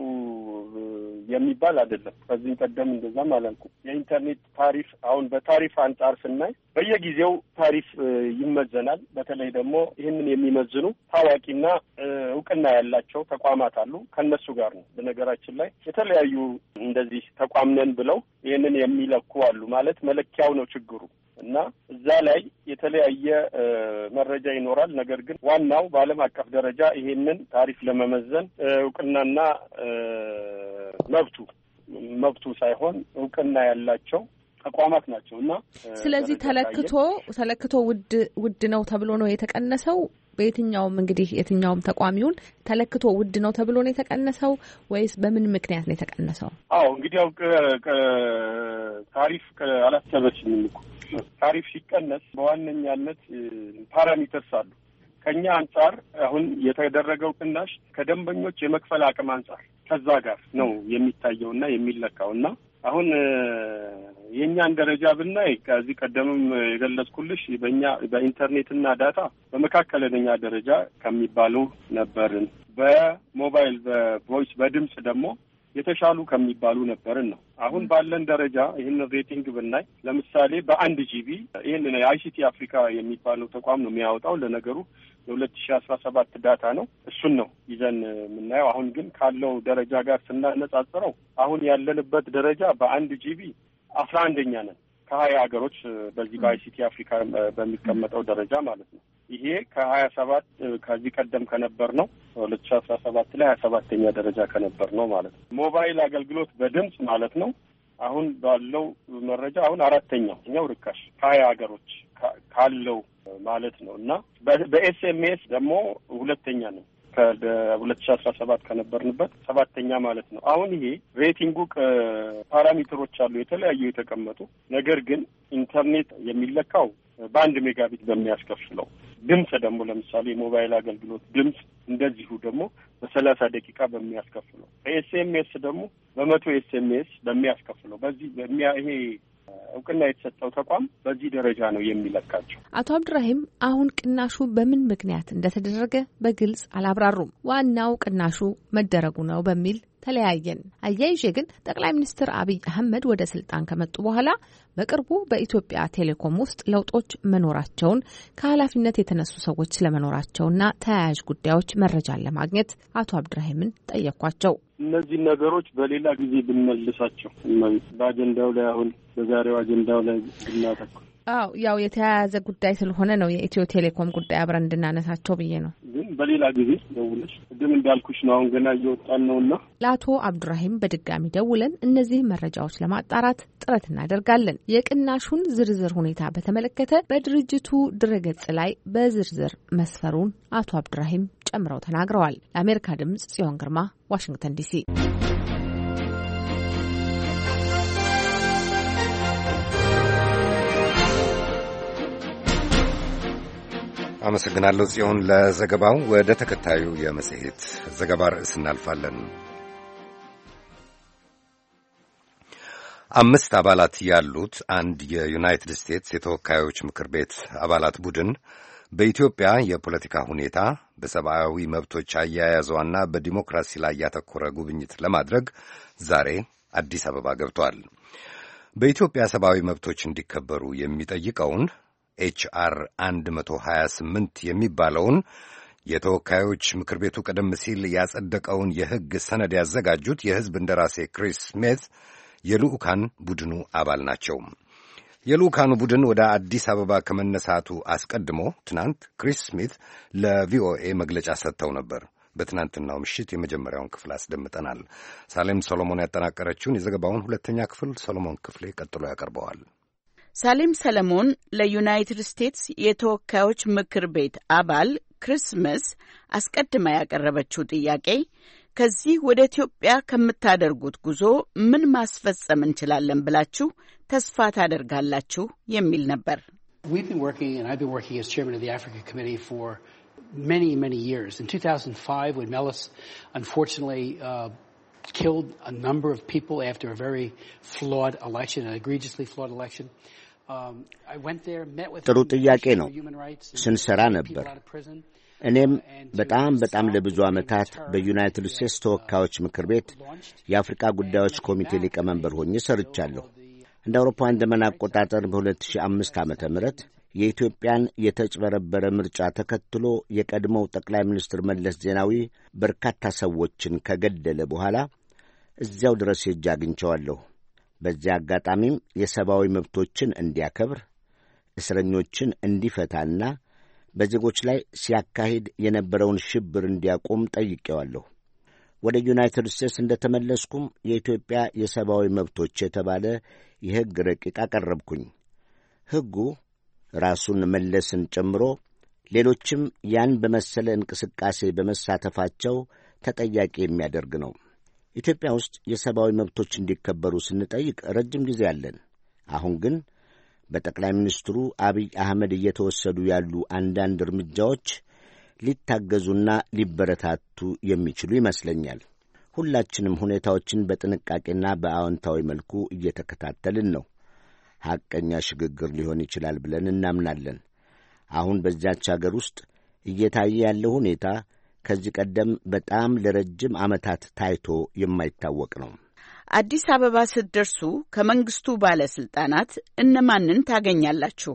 የሚባል አይደለም። ከዚህ ቀደም እንደዛም አላልኩም። የኢንተርኔት ታሪፍ አሁን በታሪፍ አንጻር ስናይ በየጊዜው ታሪፍ ይመዘናል። በተለይ ደግሞ ይህንን የሚመዝኑ ታዋቂና እውቅና ያላቸው ተቋማት አሉ። ከነሱ ጋር ነው። በነገራችን ላይ የተለያዩ እንደዚህ ተቋም ነን ብለው ይህንን የሚለኩ አሉ። ማለት መለኪያው ነው ችግሩ እና እዛ ላይ የተለያየ መረጃ ይኖራል። ነገር ግን ዋናው በዓለም አቀፍ ደረጃ ይሄንን ታሪፍ ለመመዘን እውቅናና መብቱ ሳይሆን እውቅና ያላቸው ተቋማት ናቸው እና ስለዚህ ተለክቶ ውድ ነው ተብሎ ነው የተቀነሰው። በየትኛውም እንግዲህ የትኛውም ተቋሚውን ተለክቶ ውድ ነው ተብሎ ነው የተቀነሰው ወይስ በምን ምክንያት ነው የተቀነሰው? አዎ እንግዲህ ያው ታሪፍ አላሰበችም እኮ ታሪፍ ሲቀነስ በዋነኛነት ፓራሜተርስ አሉ። ከኛ አንጻር አሁን የተደረገው ቅናሽ ከደንበኞች የመክፈል አቅም አንጻር ከዛ ጋር ነው የሚታየውና የሚለካውና አሁን የኛን ደረጃ ብናይ ከዚህ ቀደምም የገለጽኩልሽ በኢንተርኔትና ዳታ በመካከለኛ ደረጃ ከሚባሉ ነበርን። በሞባይል በቮይስ በድምጽ ደግሞ የተሻሉ ከሚባሉ ነበርን ነው። አሁን ባለን ደረጃ ይህን ሬቲንግ ብናይ ለምሳሌ በ1 GB ይህን አይሲቲ አፍሪካ የሚባለው ተቋም ነው የሚያወጣው። ለነገሩ የ2017 ዳታ ነው። እሱን ነው ይዘን የምናየው። አሁን ግን ካለው ደረጃ ጋር ስናነጻጽረው አሁን ያለንበት ደረጃ በ1 GB 11ኛ ነን ከ20 ሀገሮች በዚህ በአይሲቲ አፍሪካ በሚቀመጠው ደረጃ ማለት ነው። ይሄ ከ27 ከዚህ ቀደም ከነበር ነው 2017 ላይ 27ኛ ደረጃ ከነበር ነው ማለት ነው። ሞባይል አገልግሎት በድምጽ ማለት ነው አሁን ባለው መረጃ አሁን 4ኛው ርካሽ ከ20 ሀገሮች ካለው ማለት ነው እና በኤስኤምኤስ ደግሞ 2ኛ ነው ከ2017 ከነበርንበት 7ኛ ማለት ነው። አሁን ይሄ ሬቲንጉ ፓራሜትሮች አሉ የተለያዩ የተቀመጡ። ነገር ግን ኢንተርኔት የሚለካው በ1 ሜጋቢት በሚያስከፍለው ድምጽ ደግሞ ለምሳሌ የሞባይል አገልግሎት ድምጽ እንደዚሁ ደግሞ በ30 ደቂቃ በሚያስከፍለው ኤስኤምኤስ ደግሞ በ100 ኤስኤምኤስ በሚያስከፍለው በዚህ ይሄ እውቅና የተሰጠው ተቋም በዚህ ደረጃ ነው የሚለካቸው። አቶ አብድራሂም አሁን ቅናሹ በምን ምክንያት እንደተደረገ በግልጽ አላብራሩም። ዋናው ቅናሹ መደረጉ ነው በሚል ተለያየን። አያይዤ ግን ጠቅላይ ሚኒስትር አብይ አህመድ ወደ ስልጣን ከመጡ በኋላ በቅርቡ በኢትዮጵያ ቴሌኮም ውስጥ ለውጦች መኖራቸውን ከኃላፊነት የተነሱ ሰዎች ስለመኖራቸውና ተያያዥ ጉዳዮች መረጃን ለማግኘት አቶ አብድራሂምን ጠየኳቸው። እነዚህ ነገሮች በሌላ ጊዜ ብንመልሳቸው በአጀንዳው ላይ አሁን በዛሬው አጀንዳው ላይ ብናተኩር ያው የተያያዘ ጉዳይ ስለሆነ ነው የኢትዮ ቴሌኮም ጉዳይ አብረን እንድናነሳቸው ብዬ ነው። ግን በሌላ ጊዜ ደውለሽ ቅድም እንዳልኩሽ ነው አሁን ገና እየወጣን ነውና ለአቶ አብዱራሂም በድጋሚ ደውለን እነዚህ መረጃዎች ለማጣራት ጥረት እናደርጋለን። የቅናሹን ዝርዝር ሁኔታ በተመለከተ በድርጅቱ ድረገጽ ላይ በዝርዝር መስፈሩን አቶ አብዱራሂም ጨምረው ተናግረዋል። ለአሜሪካ ድምጽ ጽዮን ግርማ ዋሽንግተን ዲሲ። አመሰግናለሁ ጽዮን ለዘገባው። ወደ ተከታዩ የመጽሔት ዘገባ ርዕስ እናልፋለን። 5 አባላት ያሉት አንድ የዩናይትድ ስቴትስ የተወካዮች ምክር ቤት አባላት ቡድን በኢትዮጵያ የፖለቲካ ሁኔታ፣ በሰብአዊ መብቶች አያያዟና በዲሞክራሲ ላይ ያተኮረ ጉብኝት ለማድረግ ዛሬ አዲስ አበባ ገብቷል። በኢትዮጵያ ሰብአዊ መብቶች እንዲከበሩ የሚጠይቀውን HR 128 የሚባለውን የተወካዮች ምክር ቤቱ ቀደም ሲል ያጸደቀውን የሕግ ሰነድ ያዘጋጁት የሕዝብ እንደራሴ ክሪስ ስሚት የልዑካን ቡድኑ አባል ናቸው። የልዑካኑ ቡድን ወደ አዲስ አበባ ከመነሳቱ አስቀድሞ ትናንት ክሪስ ስሚት ለቪኦኤ መግለጫ ሰጥተው ነበር። በትናንትናው ምሽት የመጀመሪያውን ክፍል አስደምጠናል። ሳሌም ሰሎሞን ያጠናቀረችውን የዘገባውን ሁለተኛ ክፍል ሰሎሞን ክፍሌ ቀጥሎ ያቀርበዋል። ሳሌም ሰለሞን ለዩናይትድ ስቴትስ የተወካዮች ምክር ቤት አባል ክሪስመስ አስቀድማ ያቀረበችው ጥያቄ ከዚህ ወደ ኢትዮጵያ ከምታደርጉት ጉዞ ምን ማስፈጸም እንችላለን ብላችሁ ተስፋ ታደርጋላችሁ የሚል ነበር። many years. In 2005, when Melis unfortunately killed a number of people after a very flawed election, an egregiously flawed election, I went there, met with ጥሩ ጥያቄ ነው። ስንሰራ ነበር። እኔም በጣም ለብዙ ዓመታት በዩናይትድ ስቴትስ ተወካዮች ምክር ቤት የአፍሪካ ጉዳዮች ኮሚቴ ሊቀመንበር ሆኜ ሰርቻለሁ። እንደ አውሮፓውያን ዘመን አቆጣጠር በ2005 ዓመተ ምህረት የኢትዮጵያን የተጭበረበረ ምርጫ ተከትሎ የቀድሞው ጠቅላይ ሚኒስትር መለስ ዜናዊ በርካታ ሰዎችን ከገደለ በኋላ እዚያው ድረስ ሄጄ አግኝቼዋለሁ። በዚያ አጋጣሚም የሰብአዊ መብቶችን እንዲያከብር፣ እስረኞችን እንዲፈታና በዜጎች ላይ ሲያካሂድ የነበረውን ሽብር እንዲያቆም ጠይቄዋለሁ። ወደ ዩናይትድ ስቴትስ እንደተመለስኩም የኢትዮጵያ የሰብአዊ መብቶች የተባለ የሕግ ረቂቅ አቀረብኩኝ። ሕጉ ራሱን መለስን ጨምሮ ሌሎችም ያን በመሰለ እንቅስቃሴ በመሳተፋቸው ተጠያቂ የሚያደርግ ነው። ኢትዮጵያ ውስጥ የሰብአዊ መብቶች እንዲከበሩ ስንጠይቅ ረጅም ጊዜ አለን። አሁን ግን በጠቅላይ ሚኒስትሩ አብይ አህመድ እየተወሰዱ ያሉ አንዳንድ እርምጃዎች ሊታገዙና ሊበረታቱ የሚችሉ ይመስለኛል። ሁላችንም ሁኔታዎችን በጥንቃቄና በአዎንታዊ መልኩ እየተከታተልን ነው። ሐቀኛ ሽግግር ሊሆን ይችላል ብለን እናምናለን። አሁን በዚያች አገር ውስጥ እየታየ ያለው ሁኔታ ከዚህ ቀደም በጣም ለረጅም ዓመታት ታይቶ የማይታወቅ ነው። አዲስ አበባ ስትደርሱ ከመንግስቱ ባለስልጣናት እነማንን ታገኛላችሁ?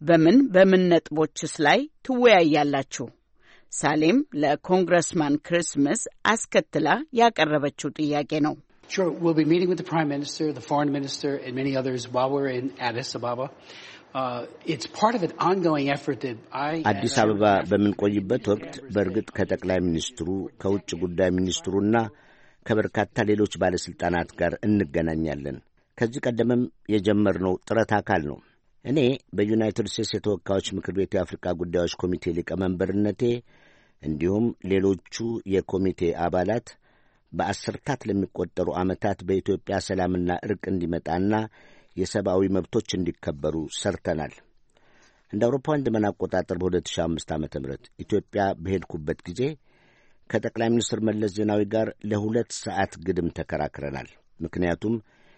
በምን ነጥቦችስ ላይ ትወያያላችሁ? ሳሌም ለኮንግረስማን ክሪስመስ አስከትላ ያቀረበችው ጥያቄ ነው። Sure, we'll be meeting with the Prime Minister, the Foreign Minister, and many others while we're in Addis Ababa. It's part of an ongoing effort that አዲስ አበባ በምንቆይበት ወቅት በእርግጥ ከጠቅላይ ሚኒስትሩ ከውጭ ጉዳይ ሚኒስትሩና ከበርካታ ሌሎች ባለሥልጣናት ጋር እንገናኛለን። ከዚህ ቀደምም የጀመርነው ጥረት አካል ነው። እኔ በዩናይትድ ስቴትስ የተወካዮች ምክር ቤት የአፍሪካ ጉዳዮች ኮሚቴ ሊቀመንበርነቴ እንዲሁም ሌሎቹ የኮሚቴ አባላት በአስርታት ለሚቆጠሩ ዓመታት በኢትዮጵያ ሰላምና ዕርቅ እንዲመጣና የሰብአዊ መብቶች እንዲከበሩ ሰርተናል። እንደ አውሮፓውያን ዘመን አቆጣጠር በ2005 ዓ.ም ኢትዮጵያ በሄድኩበት ጊዜ ከጠቅላይ ሚኒስትር መለስ ዜናዊ ጋር ለ2 ሰዓት ግድም ተከራክረናል። ምክንያቱም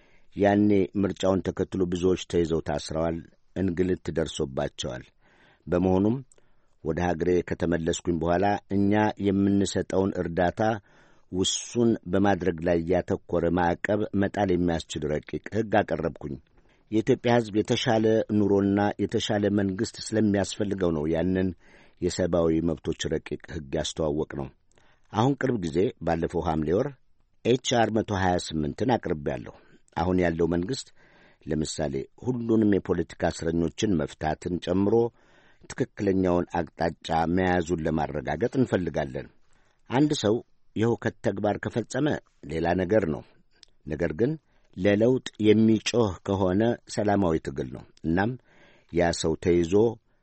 ያኔ ምርጫውን ተከትሎ ብዙዎች ተይዘው ታስረዋል፣ እንግልት ደርሶባቸዋል። በመሆኑም ወደ ሀገሬ ከተመለስኩኝ በኋላ እኛ የምንሰጠውን እርዳታ ውሱን በማድረግ ላይ ያተኮረ ማዕቀብ መጣል የሚያስችል ረቂቅ ሕግ አቀረብኩኝ። የኢትዮጵያ ሕዝብ የተሻለ ኑሮና የተሻለ መንግሥት ስለሚያስፈልገው ነው ያንን የሰብአዊ መብቶች ረቂቅ ሕግ ያስተዋወቅ ነው። አሁን ቅርብ ጊዜ ባለፈው ሐምሌ ወር HR 128ን አቅርቤያለሁ። አሁን ያለው መንግሥት ለምሳሌ ሁሉንም የፖለቲካ እስረኞችን መፍታትን ጨምሮ ትክክለኛውን አቅጣጫ መያዙን ለማረጋገጥ እንፈልጋለን። አንድ ሰው የሁከት ተግባር ከፈጸመ ሌላ ነገር ነው። ነገር ግን ለለውጥ የሚጮህ ከሆነ ሰላማዊ ትግል ነው። እናም ያ ሰው ተይዞ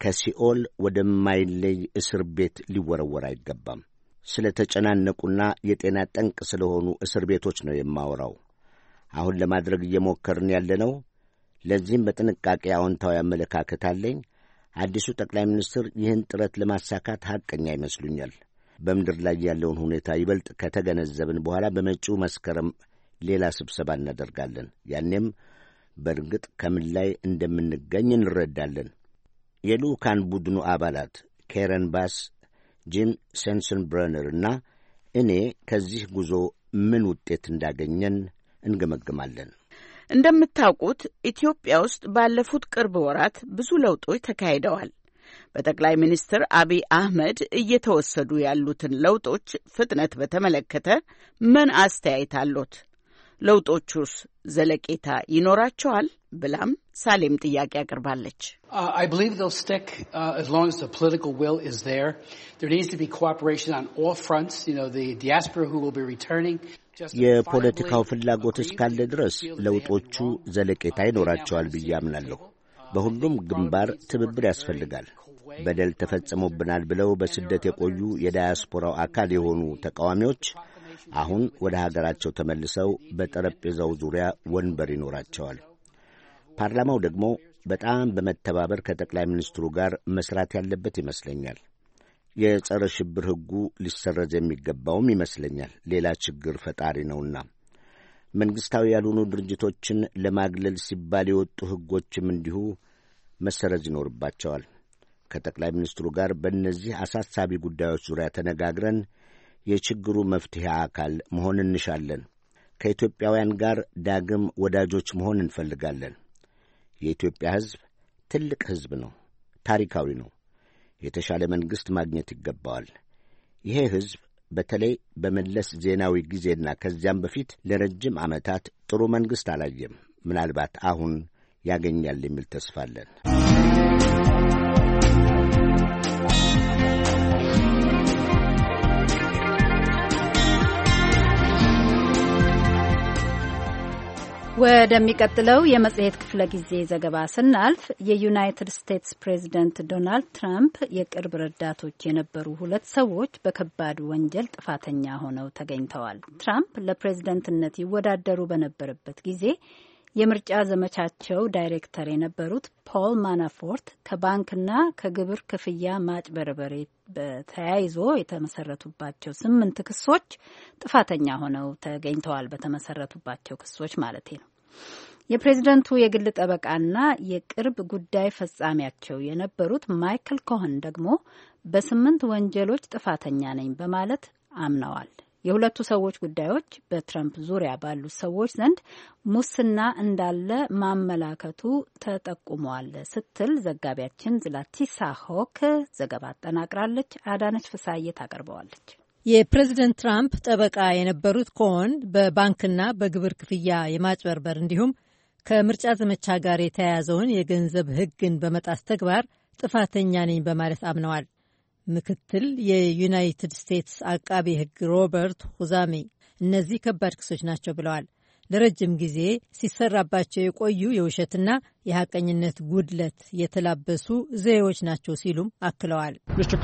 ከሲኦል ወደማይለይ እስር ቤት ሊወረወር አይገባም። ስለ ተጨናነቁና የጤና ጠንቅ ስለሆኑ እስር ቤቶች ነው የማወራው። አሁን ለማድረግ እየሞከርን ያለነው ለዚህም በጥንቃቄ አዎንታዊ አመለካከት አለኝ። አዲሱ ጠቅላይ ሚኒስትር ይህን ጥረት ለማሳካት ሐቀኛ ይመስሉኛል። በምድር ላይ ያለውን ሁኔታ ይበልጥ ከተገነዘብን በኋላ በመጪው መስከረም ሌላ ስብሰባ እናደርጋለን። ያኔም በእርግጥ ከምን ላይ እንደምንገኝ እንረዳለን። የልዑካን ቡድኑ አባላት ኬረን ባስ፣ ጂም ሴንሰንብረነር እና እኔ ከዚህ ጉዞ ምን ውጤት እንዳገኘን እንገመግማለን። እንደምታውቁት ኢትዮጵያ ውስጥ ባለፉት ቅርብ ወራት ብዙ ለውጦች ተካሂደዋል። በጠቅላይ ሚኒስትር አብይ አህመድ እየተወሰዱ ያሉትን ለውጦች ፍጥነት በተመለከተ ምን አስተያየት አሎት? ለውጦቹስ ዘለቄታ ይኖራቸዋል? ብላም ሳሌም ጥያቄ አቅርባለች። I believe they'll stick as long as the political will is there. There needs to be cooperation on all fronts. You know, the diaspora who will be returning. የፖለቲካው ፍላጎት እስካለ ድረስ ለውጦቹ ዘለቄታ ይኖራቸዋል ብዬ አምናለሁ። በሁሉም ግንባር ትብብር ያስፈልጋል። በደል ተፈጽሞብናል ብለው በስደት የቆዩ የዳያስፖራው አካል የሆኑ ተቃዋሚዎች አሁን ወደ ሀገራቸው ተመልሰው በጠረጴዛው ዙሪያ ወንበር ይኖራቸዋል። ፓርላማው ደግሞ በጣም በመተባበር ከጠቅላይ ሚኒስትሩ ጋር መስራት ያለበት ይመስለኛል። የጸረ ሽብር ሕጉ ሊሰረዝ የሚገባውም ይመስለኛል። ሌላ ችግር ፈጣሪ ነውና መንግሥታዊ ያልሆኑ ድርጅቶችን ለማግለል ሲባል የወጡ ሕጎችም እንዲሁ መሰረዝ ይኖርባቸዋል። ከጠቅላይ ሚኒስትሩ ጋር በእነዚህ አሳሳቢ ጉዳዮች ዙሪያ ተነጋግረን የችግሩ መፍትሄ አካል መሆን እንሻለን። ከኢትዮጵያውያን ጋር ዳግም ወዳጆች መሆን እንፈልጋለን። የኢትዮጵያ ሕዝብ ትልቅ ሕዝብ ነው፣ ታሪካዊ ነው። የተሻለ መንግሥት ማግኘት ይገባዋል። ይሄ ሕዝብ በተለይ በመለስ ዜናዊ ጊዜና ከዚያም በፊት ለረጅም ዓመታት ጥሩ መንግሥት አላየም። ምናልባት አሁን ያገኛል የሚል ተስፋ አለን። ወደሚቀጥለው የመጽሔት ክፍለ ጊዜ ዘገባ ስናልፍ የዩናይትድ ስቴትስ ፕሬዚደንት ዶናልድ ትራምፕ የቅርብ ረዳቶች የነበሩ ሁለት ሰዎች በከባድ ወንጀል ጥፋተኛ ሆነው ተገኝተዋል። ትራምፕ ለፕሬዝደንትነት ይወዳደሩ በነበረበት ጊዜ የምርጫ ዘመቻቸው ዳይሬክተር የነበሩት ፖል ማናፎርት ከባንክና ከግብር ክፍያ ማጭበርበር በተያይዞ የተመሰረቱባቸው 8 ክሶች ጥፋተኛ ሆነው ተገኝተዋል። በተመሰረቱባቸው ክሶች ማለት ነው። የፕሬዝደንቱ የግል ጠበቃና የቅርብ ጉዳይ ፈጻሚያቸው የነበሩት ማይክል ኮሄን ደግሞ በ8 ወንጀሎች ጥፋተኛ ነኝ በማለት አምነዋል። የሁለቱ ሰዎች ጉዳዮች በትራምፕ ዙሪያ ባሉት ሰዎች ዘንድ ሙስና እንዳለ ማመላከቱ ተጠቁሟል ስትል ዘጋቢያችን ዝላቲሳ ሆክ ዘገባ አጠናቅራለች። አዳነች ፍሳዬ ታቀርበዋለች። የፕሬዝደንት ትራምፕ ጠበቃ የነበሩት ኮሄን በባንክና በግብር ክፍያ የማጭበርበር እንዲሁም ከምርጫ ዘመቻ ጋር የተያያዘውን የገንዘብ ሕግን በመጣስ ተግባር ጥፋተኛ ነኝ በማለት አምነዋል። ምክትል የዩናይትድ ስቴትስ አቃቤ ሕግ ሮበርት ሁዛሜ እነዚህ ከባድ ክሶች ናቸው ብለዋል። ለረጅም ጊዜ ሲሰራባቸው የቆዩ የውሸትና የሐቀኝነት ጉድለት የተላበሱ ዘዬዎች ናቸው ሲሉም አክለዋል።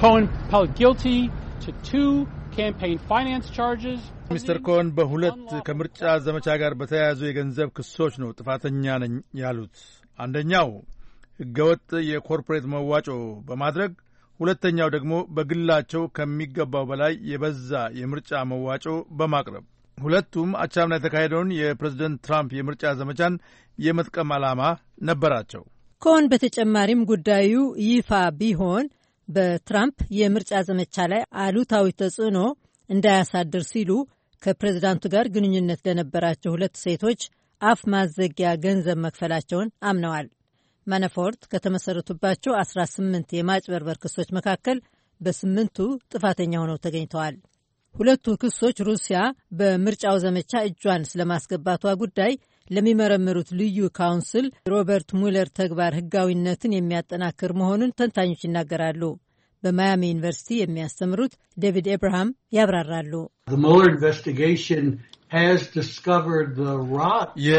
ሚስተር ኮሄን በሁለት ከምርጫ ዘመቻ ጋር በተያያዙ የገንዘብ ክሶች ነው ጥፋተኛ ነኝ ያሉት። አንደኛው ሕገወጥ የኮርፖሬት መዋጮ በማድረግ ሁለተኛው ደግሞ በግላቸው ከሚገባው በላይ የበዛ የምርጫ መዋጮ በማቅረብ ሁለቱም አቻምና የተካሄደውን የፕሬዝደንት ትራምፕ የምርጫ ዘመቻን የመጥቀም ዓላማ ነበራቸው። ኮሄን በተጨማሪም ጉዳዩ ይፋ ቢሆን በትራምፕ የምርጫ ዘመቻ ላይ አሉታዊ ተጽዕኖ እንዳያሳድር ሲሉ ከፕሬዝዳንቱ ጋር ግንኙነት ለነበራቸው 2 ሴቶች አፍ ማዘጊያ ገንዘብ መክፈላቸውን አምነዋል። ማናፎርት ከተመሰረቱባቸው 18 የማጭበርበር ክሶች መካከል በ8ቱ ጥፋተኛ ሆነው ተገኝተዋል። ሁለቱ ክሶች ሩሲያ በምርጫው ዘመቻ እጇን ስለማስገባቷ ጉዳይ ለሚመረምሩት ልዩ ካውንስል ሮበርት ሙለር ተግባር ሕጋዊነትን የሚያጠናክር መሆኑን ተንታኞች ይናገራሉ። በማያሚ ዩኒቨርሲቲ የሚያስተምሩት ዴቪድ ኤብርሃም ያብራራሉ።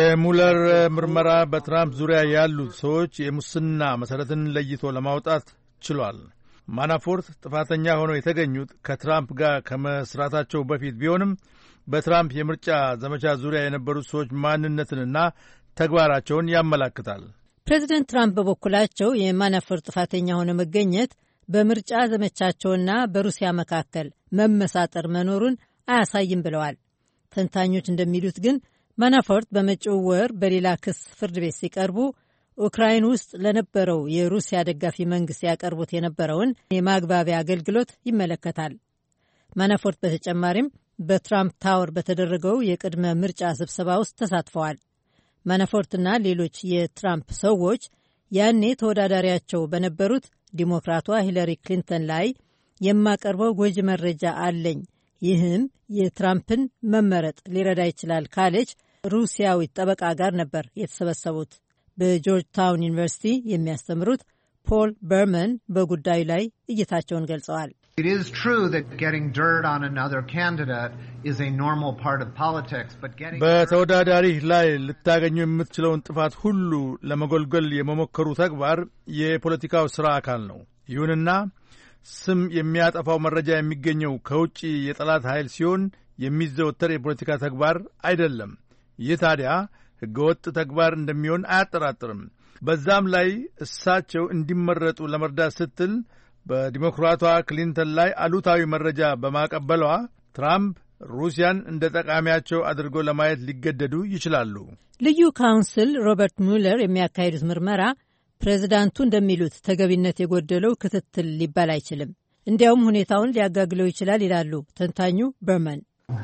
የሙለር ምርመራ በትራምፕ ዙሪያ ያሉት ሰዎች የሙስና መሠረትን ለይቶ ለማውጣት ችሏል። ማናፎርት ጥፋተኛ ሆነው የተገኙት ከትራምፕ ጋር ከመስራታቸው በፊት ቢሆንም በትራምፕ የምርጫ ዘመቻ ዙሪያ የነበሩት ሰዎች ማንነትንና ተግባራቸውን ያመላክታል። ፕሬዚደንት ትራምፕ በበኩላቸው የማናፎርት ጥፋተኛ ሆነ መገኘት በምርጫ ዘመቻቸውና በሩሲያ መካከል መመሳጠር መኖሩን አያሳይም ብለዋል። ተንታኞች እንደሚሉት ግን ማናፎርት በመጪው ወር በሌላ ክስ ፍርድ ቤት ሲቀርቡ ኡክራይን ውስጥ ለነበረው የሩሲያ ደጋፊ መንግስት ያቀርቡት የነበረውን የማግባቢያ አገልግሎት ይመለከታል። ማናፎርት በተጨማሪም በትራምፕ ታወር በተደረገው የቅድመ ምርጫ ስብሰባ ውስጥ ተሳትፈዋል። ማናፎርትና ሌሎች የትራምፕ ሰዎች ያኔ ተወዳዳሪያቸው በነበሩት ዲሞክራቷ ሂለሪ ክሊንተን ላይ የማቀርበው ጎጂ መረጃ አለኝ፣ ይህም የትራምፕን መመረጥ ሊረዳ ይችላል ካለች ሩሲያዊት ጠበቃ ጋር ነበር የተሰበሰቡት። በጆርጅ ታውን ዩኒቨርሲቲ የሚያስተምሩት ፖል በርመን በጉዳዩ ላይ እይታቸውን ገልጸዋል። It is true that getting dirt on another candidate is a normal part of politics, but getting በተወዳዳሪህ ላይ ልታገኙ የምትችለውን ጥፋት ሁሉ ለመጎልጎል የመሞከሩ ተግባር የፖለቲካው ሥራ አካል ነው። ይሁንና ስም የሚያጠፋው መረጃ የሚገኘው ከውጪ የጠላት ኃይል ሲሆን የሚዘወተር የፖለቲካ ተግባር አይደለም። ይህ ታዲያ ሕገወጥ ተግባር እንደሚሆን አያጠራጥርም። በዛም ላይ እሳቸው እንዲመረጡ ለመርዳት ስትል በዲሞክራቷ ክሊንተን ላይ አሉታዊ መረጃ በማቀበሏ ትራምፕ ሩሲያን እንደ ጠቃሚያቸው አድርጎ ለማየት ሊገደዱ ይችላሉ። ልዩ ካውንስል ሮበርት ሙለር የሚያካሂዱት ምርመራ ፕሬዚዳንቱ እንደሚሉት ተገቢነት የጎደለው ክትትል ሊባል አይችልም፣ እንዲያውም ሁኔታውን ሊያጋግለው ይችላል ይላሉ ተንታኙ በርመን።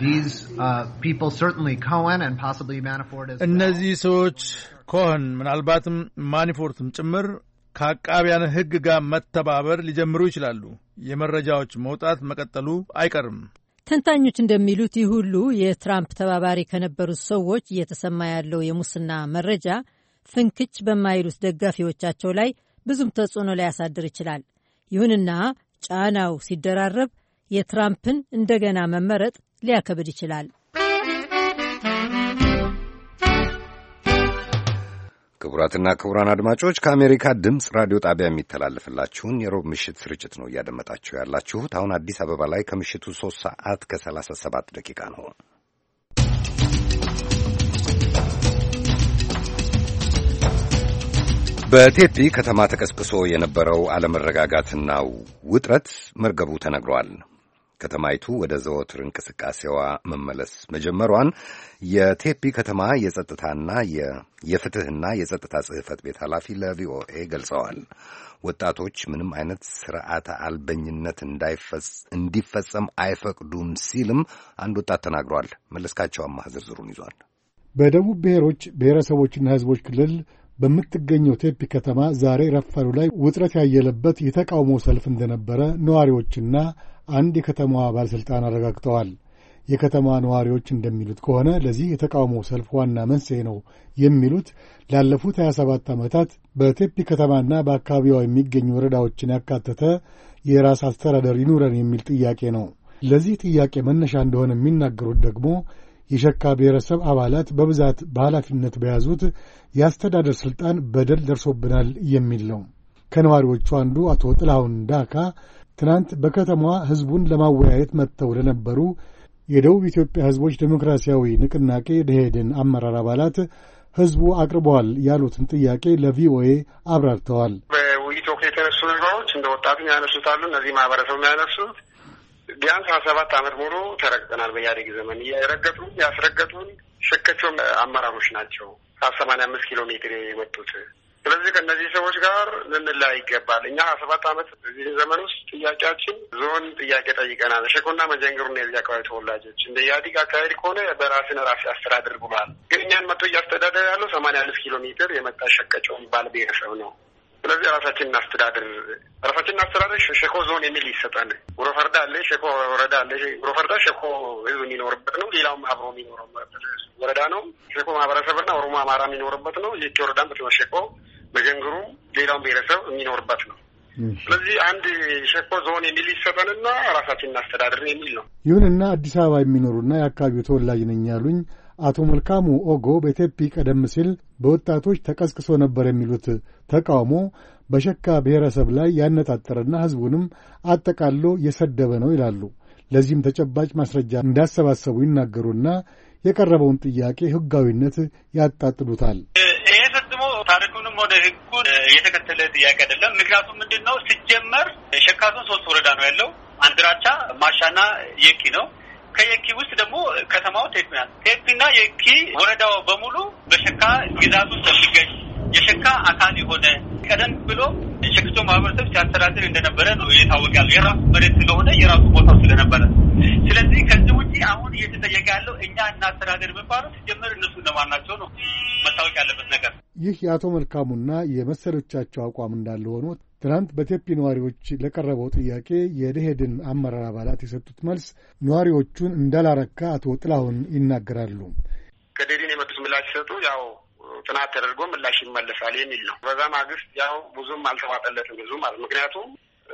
እነዚህ ሰዎች ኮኸን ምናልባትም ማኒፎርትም ጭምር ከአቃቢያን ሕግ ጋር መተባበር ሊጀምሩ ይችላሉ። የመረጃዎች መውጣት መቀጠሉ አይቀርም። ተንታኞች እንደሚሉት ይህ ሁሉ የትራምፕ ተባባሪ ከነበሩት ሰዎች እየተሰማ ያለው የሙስና መረጃ ፍንክች በማይሉት ደጋፊዎቻቸው ላይ ብዙም ተጽዕኖ ሊያሳድር ይችላል። ይሁንና ጫናው ሲደራረብ የትራምፕን እንደገና መመረጥ ሊያከብድ ይችላል። ክቡራትና ክቡራን አድማጮች ከአሜሪካ ድምፅ ራዲዮ ጣቢያ የሚተላለፍላችሁን የሮብ ምሽት ስርጭት ነው እያደመጣችሁ ያላችሁት። አሁን አዲስ አበባ ላይ ከምሽቱ 3 ሰዓት ከ37 ደቂቃ ነው። በቴፒ ከተማ ተቀስቅሶ የነበረው አለመረጋጋትና ውጥረት መርገቡ ተነግሯል። ከተማይቱ ወደ ዘወትር እንቅስቃሴዋ መመለስ መጀመሯን የቴፒ ከተማ የጸጥታና የፍትህና የጸጥታ ጽሕፈት ቤት ኃላፊ ለቪኦኤ ገልጸዋል። ወጣቶች ምንም አይነት ስርዓተ አልበኝነት እንዲፈጸም አይፈቅዱም ሲልም አንድ ወጣት ተናግሯል። መለስካቸው አማህ ዝርዝሩን ይዟል። በደቡብ ብሔሮች ብሔረሰቦችና ሕዝቦች ክልል በምትገኘው ቴፒ ከተማ ዛሬ ረፋዱ ላይ ውጥረት ያየለበት የተቃውሞ ሰልፍ እንደነበረ ነዋሪዎችና አንድ የከተማዋ ባለሥልጣን አረጋግጠዋል። የከተማ ነዋሪዎች እንደሚሉት ከሆነ ለዚህ የተቃውሞ ሰልፍ ዋና መንስኤ ነው የሚሉት ላለፉት 27 ዓመታት በቴፒ ከተማና በአካባቢዋ የሚገኙ ወረዳዎችን ያካተተ የራስ አስተዳደር ይኑረን የሚል ጥያቄ ነው። ለዚህ ጥያቄ መነሻ እንደሆነ የሚናገሩት ደግሞ የሸካ ብሔረሰብ አባላት በብዛት በኃላፊነት በያዙት የአስተዳደር ሥልጣን በደል ደርሶብናል የሚል ነው። ከነዋሪዎቹ አንዱ አቶ ጥላሁን ዳካ ትናንት በከተማዋ ሕዝቡን ለማወያየት መጥተው ለነበሩ የደቡብ ኢትዮጵያ ሕዝቦች ዴሞክራሲያዊ ንቅናቄ ደኢህዴን አመራር አባላት ሕዝቡ አቅርበዋል ያሉትን ጥያቄ ለቪኦኤ አብራርተዋል። በውይይት ወቅት የተነሱ ነገሮች እንደ ወጣትም ያነሱታሉ። እነዚህ ማህበረሰቡ ያነሱት ቢያንስ 27 ዓመት ሙሉ ተረግጠናል። በኢህአዴግ ዘመን የረገጡን ያስረገጡን ሸከቾም አመራሮች ናቸው 85 ኪሎ ሜትር የወጡት። ስለዚህ ከእነዚህ ሰዎች ጋር ልንለያይ ይገባል። እኛ 27 ዓመት በዚህ ዘመን ውስጥ ጥያቄያችን ዞን ጥያቄ ጠይቀናል። ሸኮና መጀንግሩና የዚህ አካባቢ ተወላጆች እንደ ኢህአዴግ አካሄድ ከሆነ በራስን ራስ አስተዳደር ብሏል። ግን እኛን መጥቶ እያስተዳደር ያለው 85 ኪሎ ሜትር የመጣ ሸቀጮ የሚባል ብሔረሰብ ነው። ስለዚህ ራሳችን እናስተዳድር ሸኮ ዞን የሚል ይሰጣል። ጉሮፈርዳ አለ፣ ሸኮ ወረዳ አለ። ጉሮፈርዳ ሸኮ ህዝብ የሚኖርበት ነው። ሌላውም አብሮ የሚኖርበት ወረዳ ነው። ሸኮ ማህበረሰብና ኦሮሞ አማራ የሚኖርበት ነው። የቲ ወረዳም ሸኮ መጀንግሩ ሌላውም ብሔረሰብ የሚኖርበት ነው። ስለዚህ አንድ ሸኮ ዞን የሚል ይሰጠንና ራሳችን እናስተዳድር የሚል ነው። ይሁንና አዲስ አበባ የሚኖሩና የአካባቢው ተወላጅ ነኝ ያሉኝ አቶ መልካሙ ኦጎ በቴፒ ቀደም ሲል በወጣቶች ተቀስቅሶ ነበር የሚሉት ተቃውሞ በሸካ ብሔረሰብ ላይ ያነጣጠረና ሕዝቡንም አጠቃሎ የሰደበ ነው ይላሉ። ለዚህም ተጨባጭ ማስረጃ እንዳሰባሰቡ ይናገሩና የቀረበውን ጥያቄ ሕጋዊነት ያጣጥሉታል። ይሄ ፈጽሞ ታሪኩንም ሆነ ሕጉን የተከተለ ጥያቄ አይደለም። ምክንያቱም ምንድነው ሲጀመር ሸካ ዞን 3 ወረዳ ነው ያለው። አንድራቻ፣ ማሻና የኪ ነው። ከየኪ ውስጥ ደግሞ ከተማው ቴፒ ናት። ቴፒና የኪ ወረዳው በሙሉ በሸካ ግዛት ውስጥ የሚገኝ የሸካ አካል የሆነ ቀደም ብሎ ሸክቶ ማህበረሰብ ሲያስተዳድር እንደነበረ ነው የታወቀው። የራሱ መሬት ስለሆነ የራሱ ቦታው ስለነበረ ስለዚህ ከዚህ ውጪ አሁን እየተጠየቀ ያለው እኛ እናስተዳደር የሚባለው ሲጀመር እነሱ እንደማናቸው ነው መታወቅ ያለበት ነገር። ይህ የአቶ መልካሙና የመሰሎቻቸው አቋም እንዳለ ሆኖ ትናንት በቴፒ ነዋሪዎች ለቀረበው ጥያቄ የደኢህዴን አመራር አባላት የሰጡት መልስ ነዋሪዎቹን እንዳላረካ አቶ ጥላሁን ይናገራሉ። ከደኢህዴን የመጡት ምላሽ ሲሰጡ ያው ጥናት ተደርጎ ምላሽ ይመለሳል የሚል ነው። በዛ ማግስት ያው ብዙም አልተዋጠለትም ብዙም ማለት ምክንያቱም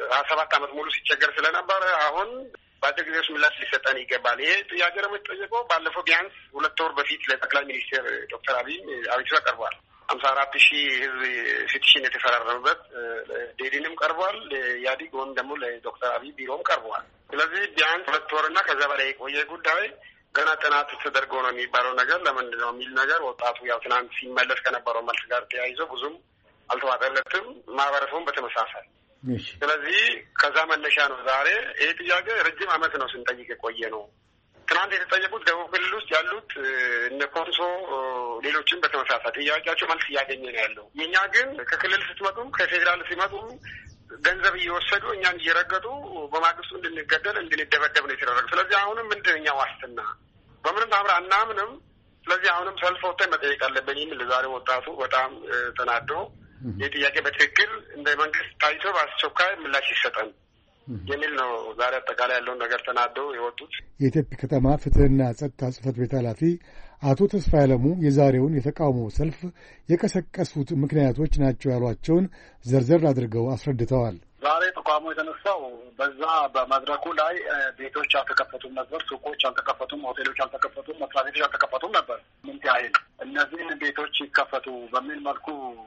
27 ዓመት ሙሉ ሲቸገር ስለነበረ አሁን በአጭር ጊዜ ውስጥ ምላሽ ሊሰጠን ይገባል። ይሄ ጥያቄ ደግሞ የተጠየቀው ባለፈው ቢያንስ 2 ወር በፊት ለጠቅላይ ሚኒስትር ዶክተር አብይ አቤቱታ ቀርቧል። 54,000 ህዝብ ፊቲሽን የተፈራረመበት ደኢህዴንም ቀርቧል። ኢህአዴግ ወይም ደግሞ ለዶክተር አብይ ቢሮም ቀርቧል። ስለዚህ ቢያንስ 2 ወርና ከዛ በላይ የቆየ ጉዳይ ገና ጥናት ተደርጎ ነው የሚባለው ነገር ለምንድን ነው የሚል ነገር ወጣቱ ያው ትናንት ሲመለስ ከነበረው መልስ ጋር ተያይዞ ብዙም አልተዋጠለትም። ማህበረሰቡም በተመሳሳይ ስለዚህ ከዛ መነሻ ነው ዛሬ ይሄ ጥያቄ ረጅም ዓመት ነው ስንጠይቅ የቆየ ነው። ትናንት የተጠየቁት ደቡብ ክልል ውስጥ ያሉት እነ ኮንሶ ሌሎችም በተመሳሳይ ጥያቄያቸው መልስ እያገኘ ነው ያለው። የእኛ ግን ከክልል ስትመጡም ከፌዴራል ሲመጡም ገንዘብ እየወሰዱ እኛን እየረገጡ በማግስቱ እንድንገደል እንድንደበደብ ነው የተደረገው። ስለዚህ አሁንም ምንድን እኛ ዋስትና በምንም ታምር አናምንም። ስለዚህ አሁንም ሰልፍ ወጥተን መጠየቅ አለብን የሚል ዛሬ ወጣቱ በጣም ተናዶ ይህ ጥያቄ በትክክል እንደ መንግስት ታይቶ በአስቸኳይ ምላሽ ይሰጠን የሚል ነው ዛሬ አጠቃላይ ያለውን ነገር ተናደው የወጡት። የቴፒ ከተማ ፍትህና ጸጥታ ጽሕፈት ቤት ኃላፊ አቶ ተስፋ ያለሙ የዛሬውን የተቃውሞ ሰልፍ የቀሰቀሱት ምክንያቶች ናቸው ያሏቸውን ዘርዘር አድርገው አስረድተዋል። ዛሬ ተቃውሞ የተነሳው በዛ በመድረኩ ላይ ቤቶች አልተከፈቱም ነበር፣ ሱቆች አልተከፈቱም፣ ሆቴሎች አልተከፈቱም፣ መስሪያ ቤቶች አልተከፈቱም ነበር። ምን ያህል እነዚህን ቤቶች ይከፈቱ በሚል መልኩ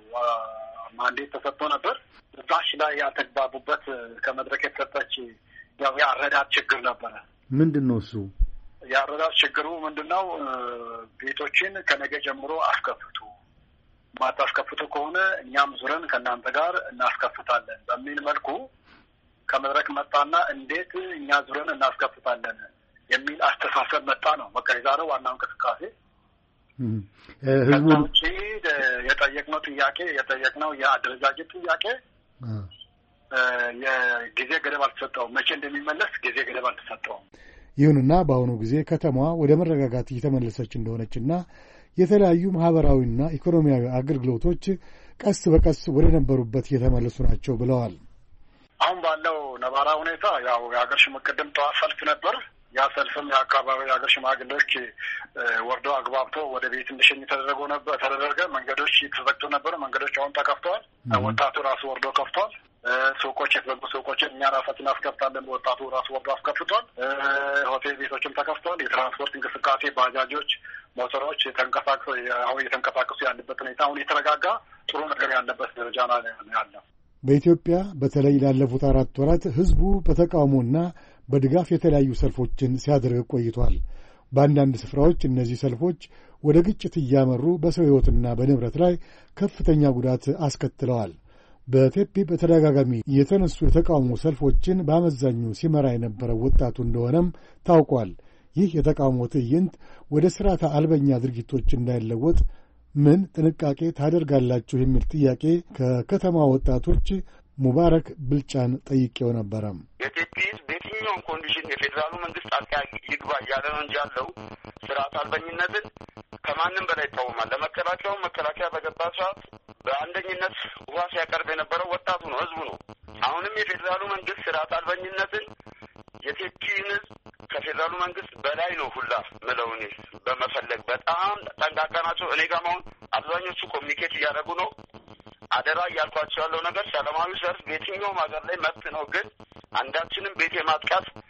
ማንዴት ተሰጥቶ ነበር። እዛች ላይ ያልተግባቡበት ከመድረክ የተሰጠች ያው የአረዳድ ችግር ነበረ። ምንድን ነው እሱ? የአረዳድ ችግሩ ምንድን ነው? ቤቶችን ከነገ ጀምሮ አስከፍቱ፣ ማታስከፍቱ ከሆነ እኛም ዙረን ከእናንተ ጋር እናስከፍታለን በሚል መልኩ ከመድረክ መጣና እንዴት እኛ ዙረን እናስከፍታለን የሚል አስተሳሰብ መጣ ነው። በቃ የዛሬው ዋናው እንቅስቃሴ ከዛ ውጪ የጠየቅነው ጥያቄ የጠየቅነው የአደረጃጀት ጥያቄ የጊዜ ገደብ አልተሰጠውም። መቼ እንደሚመለስ ጊዜ ገደብ አልተሰጠውም። ይሁንና በአሁኑ ጊዜ ከተማዋ ወደ መረጋጋት እየተመለሰች እንደሆነችና የተለያዩ ማህበራዊና ኢኮኖሚያዊ አገልግሎቶች ቀስ በቀስ ወደ ነበሩበት እየተመለሱ ናቸው ብለዋል። አሁን ባለው ነባራ ሁኔታ ያው የሀገር ሽምቅድም ጠዋት ሰልፍ ነበር። ያ ሰልፍም የአካባቢ የሀገር ሽማግሌዎች ወርዶ አግባብቶ ወደ ቤት እንዲሸኝ ተደረገ። መንገዶች ተዘግቶ ነበሩ። መንገዶች አሁን ተከፍተዋል። ወጣቱ ራሱ ወርዶ ከፍቷል። ሱቆች የተዘጉ ሱቆችን እኛ ራሳችን አስከፍታለን። ወጣቱ ራሱ ወርዶ አስከፍቷል። ሆቴል ቤቶችም ተከፍተዋል። የትራንስፖርት እንቅስቃሴ ባጃጆች፣ ሞተሮች እየተንቀሳቀሱ ያለበት ሁኔታ አሁን የተረጋጋ ጥሩ ነገር ያለበት ደረጃ ላይ ያለው። በኢትዮጵያ በተለይ ላለፉት 4 ወራት ህዝቡ በተቃውሞና በድጋፍ የተለያዩ ሰልፎችን ሲያደርግ ቆይቷል። በአንዳንድ ስፍራዎች እነዚህ ሰልፎች ወደ ግጭት እያመሩ በሰው ሕይወትና በንብረት ላይ ከፍተኛ ጉዳት አስከትለዋል። በቴፒ በተደጋጋሚ የተነሱ የተቃውሞ ሰልፎችን በአመዛኙ ሲመራ የነበረው ወጣቱ እንደሆነም ታውቋል። ይህ የተቃውሞ ትዕይንት ወደ ሥርዓተ አልበኛ ድርጊቶች እንዳይለወጥ ምን ጥንቃቄ ታደርጋላችሁ የሚል ጥያቄ ከከተማ ወጣቶች ሙባረክ ብልጫን ጠይቄው ነበረ። የቴፒ ህዝብ በየትኛውም ኮንዲሽን የፌዴራሉ መንግስት ጣልቃ ይግባ እያለ ነው እንጂ ያለው ስርዓት አልበኝነትን ከማንም በላይ ይቃወማል። ለመከላከያው መከላከያ በገባ ሰዓት በአንደኝነት ውሃ ሲያቀርብ የነበረው ወጣቱ ነው፣ ህዝቡ ነው። አሁንም የፌዴራሉ መንግስት ስርዓት አልበኝነትን የቴፒን ህዝብ ከፌዴራሉ መንግስት በላይ ነው ሁላ ምለው እኔ በመፈለግ በጣም ጠንቃቃ ናቸው። እኔ ጋር አሁን አብዛኞቹ ኮሚኒኬት እያደረጉ ነው። አደራ እያልኳቸው ያለው ነገር ሰላማዊ ሰልፍ በየትኛውም ሀገር ላይ መብት ነው። ግን አንዳችንም ቤት የማጥቃት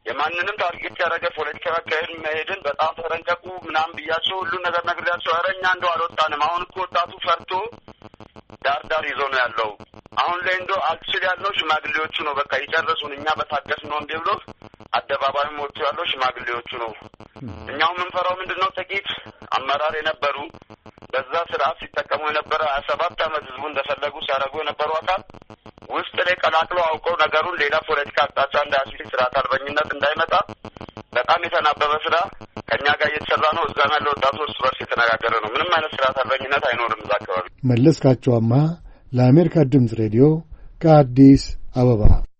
የማንንም ታርጌት ያደረገ ፖለቲካ አካሄድ መሄድን በጣም ተጠንቀቁ ምናምን ብያቸው ሁሉ ነገር ነግሬያቸው ኧረ እኛ እንደው አልወጣንም። አሁን እኮ ወጣቱ ፈርቶ ዳር ይዞ ነው ያለው። አሁን ላይ እንደው አልችል ያለው ሽማግሌዎቹ ነው። በቃ ይጨርሱን እኛ በታገስ ነው እንዴ ብሎ አደባባይም ወጥቶ ያለው ሽማግሌዎቹ ነው። እኛው የምንፈራው ምንድነው ጥቂት አመራር የነበሩ በዛ ስርዓት ሲጠቀሙ የነበረ 27 ዓመት ህዝቡ እንደፈለጉ ሲያደርጉ የነበሩ አካል ውስጥ ላይ ቀላቅሎ አውቀው ነገሩን ሌላ ፖለቲካ አቅጣጫ እንዳያስይዝ ስርዓት አልበኝነት እንዳይመጣ በጣም የተናበበ ስራ ከኛ ጋር እየተሰራ ነው። እዛም ያለው ወጣቱ እርስ በርስ የተነጋገረ ነው። ምንም አይነት ስርዓት አልበኝነት አይኖርም እዛ አካባቢ። መለስካቸው አምሃ ለአሜሪካ ድምፅ ሬዲዮ ከአዲስ አበባ።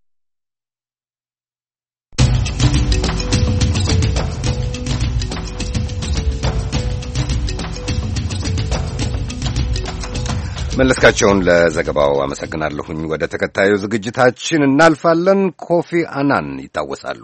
መለስካቸውን ለዘገባው አመሰግናለሁኝ። ወደ ተከታዩ ዝግጅታችን እናልፋለን። ኮፊ አናን ይታወሳሉ።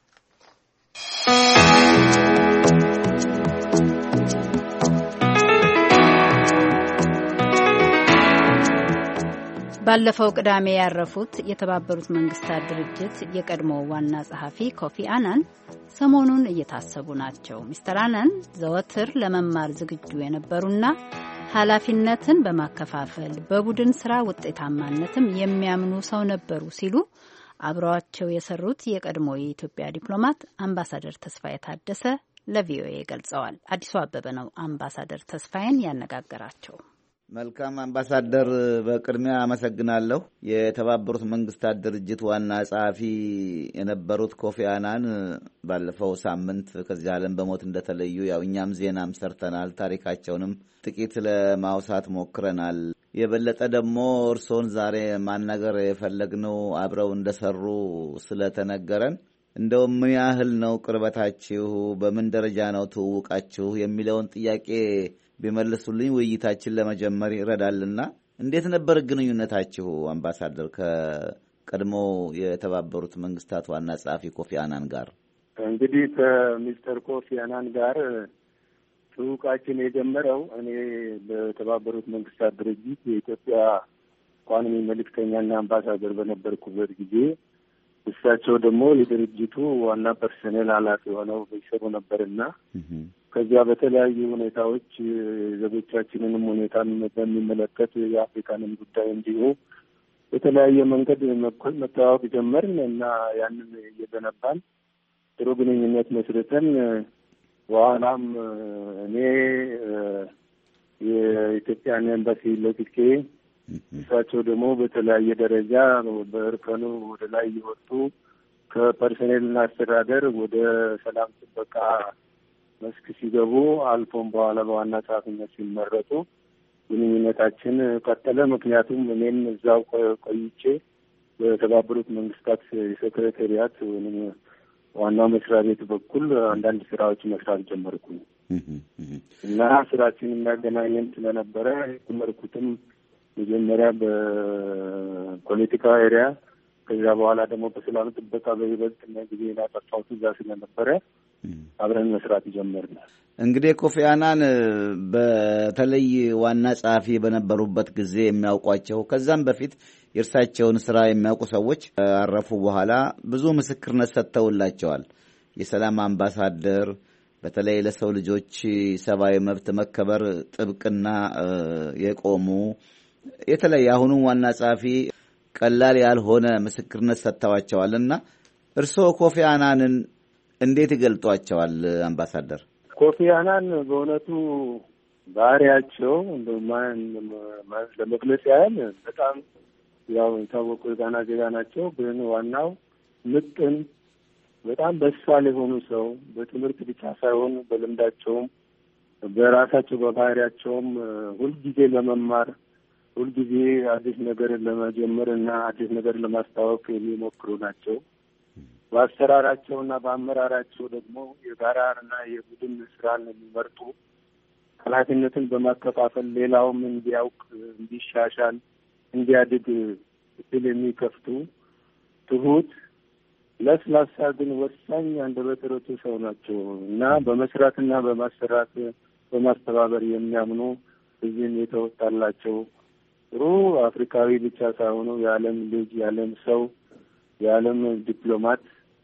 ባለፈው ቅዳሜ ያረፉት የተባበሩት መንግስታት ድርጅት የቀድሞ ዋና ጸሐፊ ኮፊ አናን ሰሞኑን እየታሰቡ ናቸው። ሚስተር አናን ዘወትር ለመማር ዝግጁ የነበሩና ኃላፊነትን በማከፋፈል በቡድን ስራ ውጤታማነትም የሚያምኑ ሰው ነበሩ ሲሉ አብረዋቸው የሰሩት የቀድሞ የኢትዮጵያ ዲፕሎማት አምባሳደር ተስፋዬ ታደሰ ለቪኦኤ ገልጸዋል። አዲሱ አበበ ነው አምባሳደር ተስፋዬን ያነጋገራቸው። መልካም አምባሳደር፣ በቅድሚያ አመሰግናለሁ። የተባበሩት መንግስታት ድርጅት ዋና ጸሐፊ የነበሩት ኮፊ አናን ባለፈው ሳምንት ከዚህ ዓለም በሞት እንደተለዩ ያው እኛም ዜናም ሰርተናል። ታሪካቸውንም ጥቂት ለማውሳት ሞክረናል። የበለጠ ደግሞ እርሶን ዛሬ ማናገር የፈለግነው አብረው እንደሰሩ ስለተነገረን እንደው ምን ያህል ነው ቅርበታችሁ፣ በምን ደረጃ ነው ትውውቃችሁ የሚለውን ጥያቄ ቢመልሱልኝ ውይይታችን ለመጀመር ይረዳልና። እንዴት ነበር ግንኙነታችሁ አምባሳደር ከቀድሞ የተባበሩት መንግስታት ዋና ጸሐፊ ኮፊ አናን ጋር? እንግዲህ ከሚስተር ኮፊ አናን ጋር ትውውቃችን የጀመረው እኔ በተባበሩት መንግስታት ድርጅት የኢትዮጵያ ቋሚ መልእክተኛና አምባሳደር በነበርኩበት ጊዜ እሳቸው ደግሞ የድርጅቱ ዋና ፐርሰኔል ኃላፊ ሆነው ይሰሩ ነበርና ከዚያ በተለያዩ ሁኔታዎች ዜጎቻችንንም ሁኔታን በሚመለከት የአፍሪካንን ጉዳይ እንዲሁ በተለያየ መንገድ መተዋወቅ ጀመርን እና ያንን እየገነባን ጥሩ ግንኙነት መስርተን በኋላም እኔ የኢትዮጵያን ኤምባሲ ለቅቄ እሳቸው ደግሞ በተለያየ ደረጃ በእርከኑ ወደ ላይ እየወጡ ከፐርሰኔልና አስተዳደር ወደ ሰላም ጥበቃ መስክ ሲገቡ አልፎም በኋላ በዋና ጸሐፊነት ሲመረጡ ግንኙነታችን ቀጠለ። ምክንያቱም እኔም እዛው ቆይቼ በተባበሩት መንግስታት የሴክሬታሪያት ወይም ዋናው መስሪያ ቤት በኩል አንዳንድ ስራዎች መስራት ጀመርኩኝ እና ስራችን የሚያገናኘን ስለነበረ የጀመርኩትም መጀመሪያ በፖለቲካ ኤሪያ ከዚያ በኋላ ደግሞ በሰላም ጥበቃ በይበልጥ ጊዜ ላጠፋሁት እዛ ስለነበረ አብረን መስራት ጀመርናል። እንግዲህ ኮፊ አናን በተለይ ዋና ጸሐፊ በነበሩበት ጊዜ የሚያውቋቸው ከዛም በፊት የእርሳቸውን ስራ የሚያውቁ ሰዎች አረፉ በኋላ ብዙ ምስክርነት ሰጥተውላቸዋል። የሰላም አምባሳደር፣ በተለይ ለሰው ልጆች ሰብአዊ መብት መከበር ጥብቅና የቆሙ የተለይ አሁኑ ዋና ጸሐፊ ቀላል ያልሆነ ምስክርነት ሰጥተዋቸዋልና እርስዎ ኮፊ አናንን እንዴት ይገልጧቸዋል አምባሳደር? ኮፊ አናን በእውነቱ ባህሪያቸው ለመግለጽ ያህል በጣም ያው የታወቁ የጋና ዜጋ ናቸው። ግን ዋናው ምጥን በጣም በሳል የሆኑ ሰው በትምህርት ብቻ ሳይሆን በልምዳቸውም በራሳቸው በባህሪያቸውም ሁልጊዜ ለመማር ሁልጊዜ አዲስ ነገር ለመጀመር እና አዲስ ነገር ለማስታወቅ የሚሞክሩ ናቸው። በአሰራራቸውና በአመራራቸው ደግሞ የጋራና የቡድን ስራን የሚመርጡ ኃላፊነትን በማከፋፈል ሌላውም እንዲያውቅ፣ እንዲሻሻል፣ እንዲያድግ እድል የሚከፍቱ ትሁት፣ ለስላሳ ግን ወሳኝ አንደበተ ርቱዕ ሰው ናቸው እና በመስራትና በማሰራት በማስተባበር የሚያምኑ እዚህም የተወጣላቸው ጥሩ አፍሪካዊ ብቻ ሳይሆኑ የዓለም ልጅ፣ የዓለም ሰው፣ የዓለም ዲፕሎማት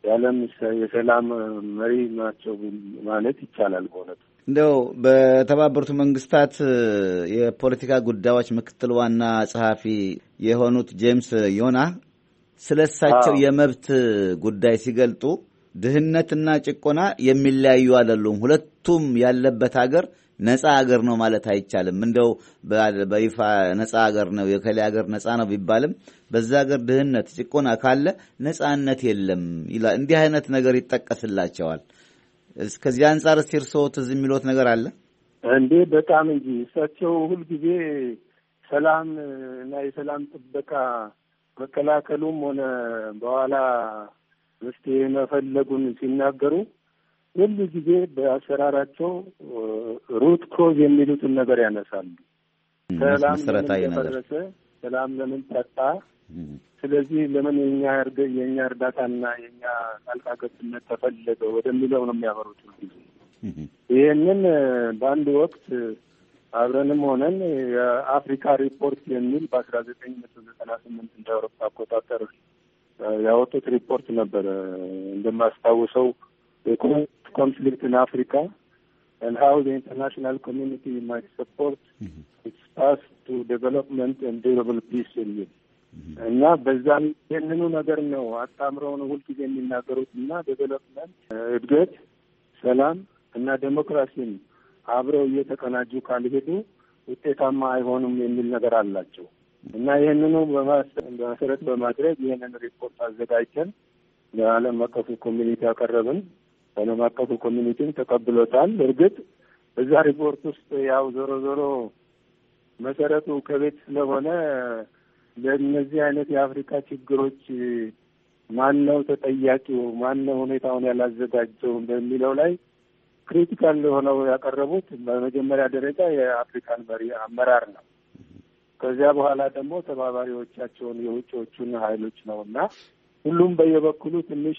የዓለም የሰላም መሪ ናቸው ማለት ይቻላል። በእውነቱ እንደው በተባበሩት መንግስታት የፖለቲካ ጉዳዮች ምክትል ዋና ጸሐፊ የሆኑት ጄምስ ዮና ስለሳቸው የመብት ጉዳይ ሲገልጡ ድህነትና ጭቆና የሚለያዩ አይደሉም፣ ሁለቱም ያለበት ሀገር ነፃ ሀገር ነው ማለት አይቻልም። እንደው በይፋ ነፃ ሀገር ነው የከሌ ሀገር ነፃ ነው ቢባልም በዛ ሀገር ድህነት ጭቆና ካለ ነፃነት የለም ይላል። እንዲህ አይነት ነገር ይጠቀስላቸዋል። እስከዚህ አንጻር ሲርሶ ትዝ የሚሉት ነገር አለ እንዴ? በጣም እንጂ እሳቸው ሁልጊዜ ሰላም እና የሰላም ጥበቃ መከላከሉም ሆነ በኋላ መፍትሄ መፈለጉን ሲናገሩ ሁሉ ጊዜ በአሰራራቸው ሩት ኮዝ የሚሉትን ነገር ያነሳሉ። ሰላም ለምን ተፈረሰ? ሰላም ለምን ጠጣ? ስለዚህ ለምን የኛ እርዳታና የኛ ጣልቃ ገብነት ተፈለገ ወደሚለው ነው የሚያመሩት ሁልጊዜ። ይህንን በአንድ ወቅት አብረንም ሆነን የአፍሪካ ሪፖርት የሚል በ1998 እንደ አውሮፓ አቆጣጠር ያወጡት ሪፖርት ነበረ። እንደማስታውሰው conflict in Africa and how the international community might support its path to development and durable peace የሚል እና በዛም ይህንኑ ነገር ነው አጣምረው ነው ሁልጊዜ የሚናገሩት እና ዴቨሎፕመንት እድገት፣ ሰላም እና ዴሞክራሲን አብረው እየተቀናጁ ካልሄዱ ውጤታማ አይሆኑም የሚል ነገር አላቸው እና ይህንኑ በመሰረት በማድረግ ይህንን ሪፖርት አዘጋጅተን ለዓለም አቀፉ ኮሚኒቲ ያቀረብን። ዓለም አቀፉ ኮሚኒቲም ተቀብሎታል። እርግጥ በዛ ሪፖርት ውስጥ ያው ዞሮ መሰረቱ ከቤት ስለሆነ ለእነዚህ አይነት የአፍሪካ ችግሮች ማነው ተጠያቂው፣ ማነው ሁኔታውን ያላዘጋጀው በሚለው ላይ ክሪቲካል ሆነው ያቀረቡት በመጀመሪያ ደረጃ የአፍሪካን መሪ አመራር ነው። ከዚያ በኋላ ደግሞ ተባባሪዎቻቸውን የውጭዎቹን ኃይሎች ነው እና ሁሉም በየበኩሉ ትንሽ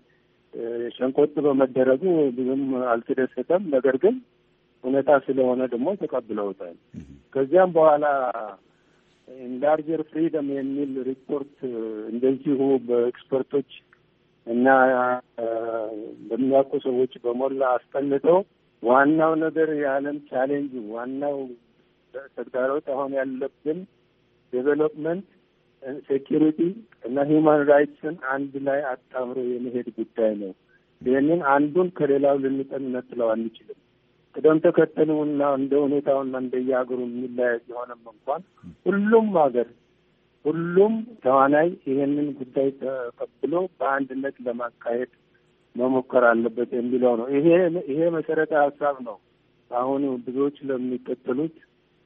ሸንቆጥ በመደረጉ ብዙም አልተደሰተም። ነገር ግን እውነታ ስለሆነ ደግሞ ተቀብለውታል። ከዚያም በኋላ ላርጀር ፍሪደም የሚል ሪፖርት እንደዚሁ በኤክስፐርቶች እና በሚያውቁ ሰዎች በሞላ አስጠንተው ዋናው ነገር የዓለም ቻሌንጅ ዋናው ተግዳሮት አሁን ያለብን ዴቨሎፕመንት፣ ሴኪሪቲ እና ሂውማን ራይትስን አንድ ላይ አጣምሮ የመሄድ ጉዳይ ነው። ይህንን አንዱን ከሌላው ልንነጥለው አንችልም። ቅደም ተከተሉና እንደ ሁኔታውና እንደየሀገሩ የሚለያይ ቢሆንም እንኳን ሁሉም ተዋናይ ይህንን ጉዳይ ተቀብሎ በአንድነት ለማካሄድ መሞከር አለበት የሚለው ነው። ይሄ መሰረታዊ ሀሳብ ነው። አሁን ብዙዎች ለሚከተሉት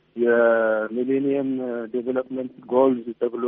የሚሌኒየም ዴቨሎፕመንት ጎልዝ ተብሎ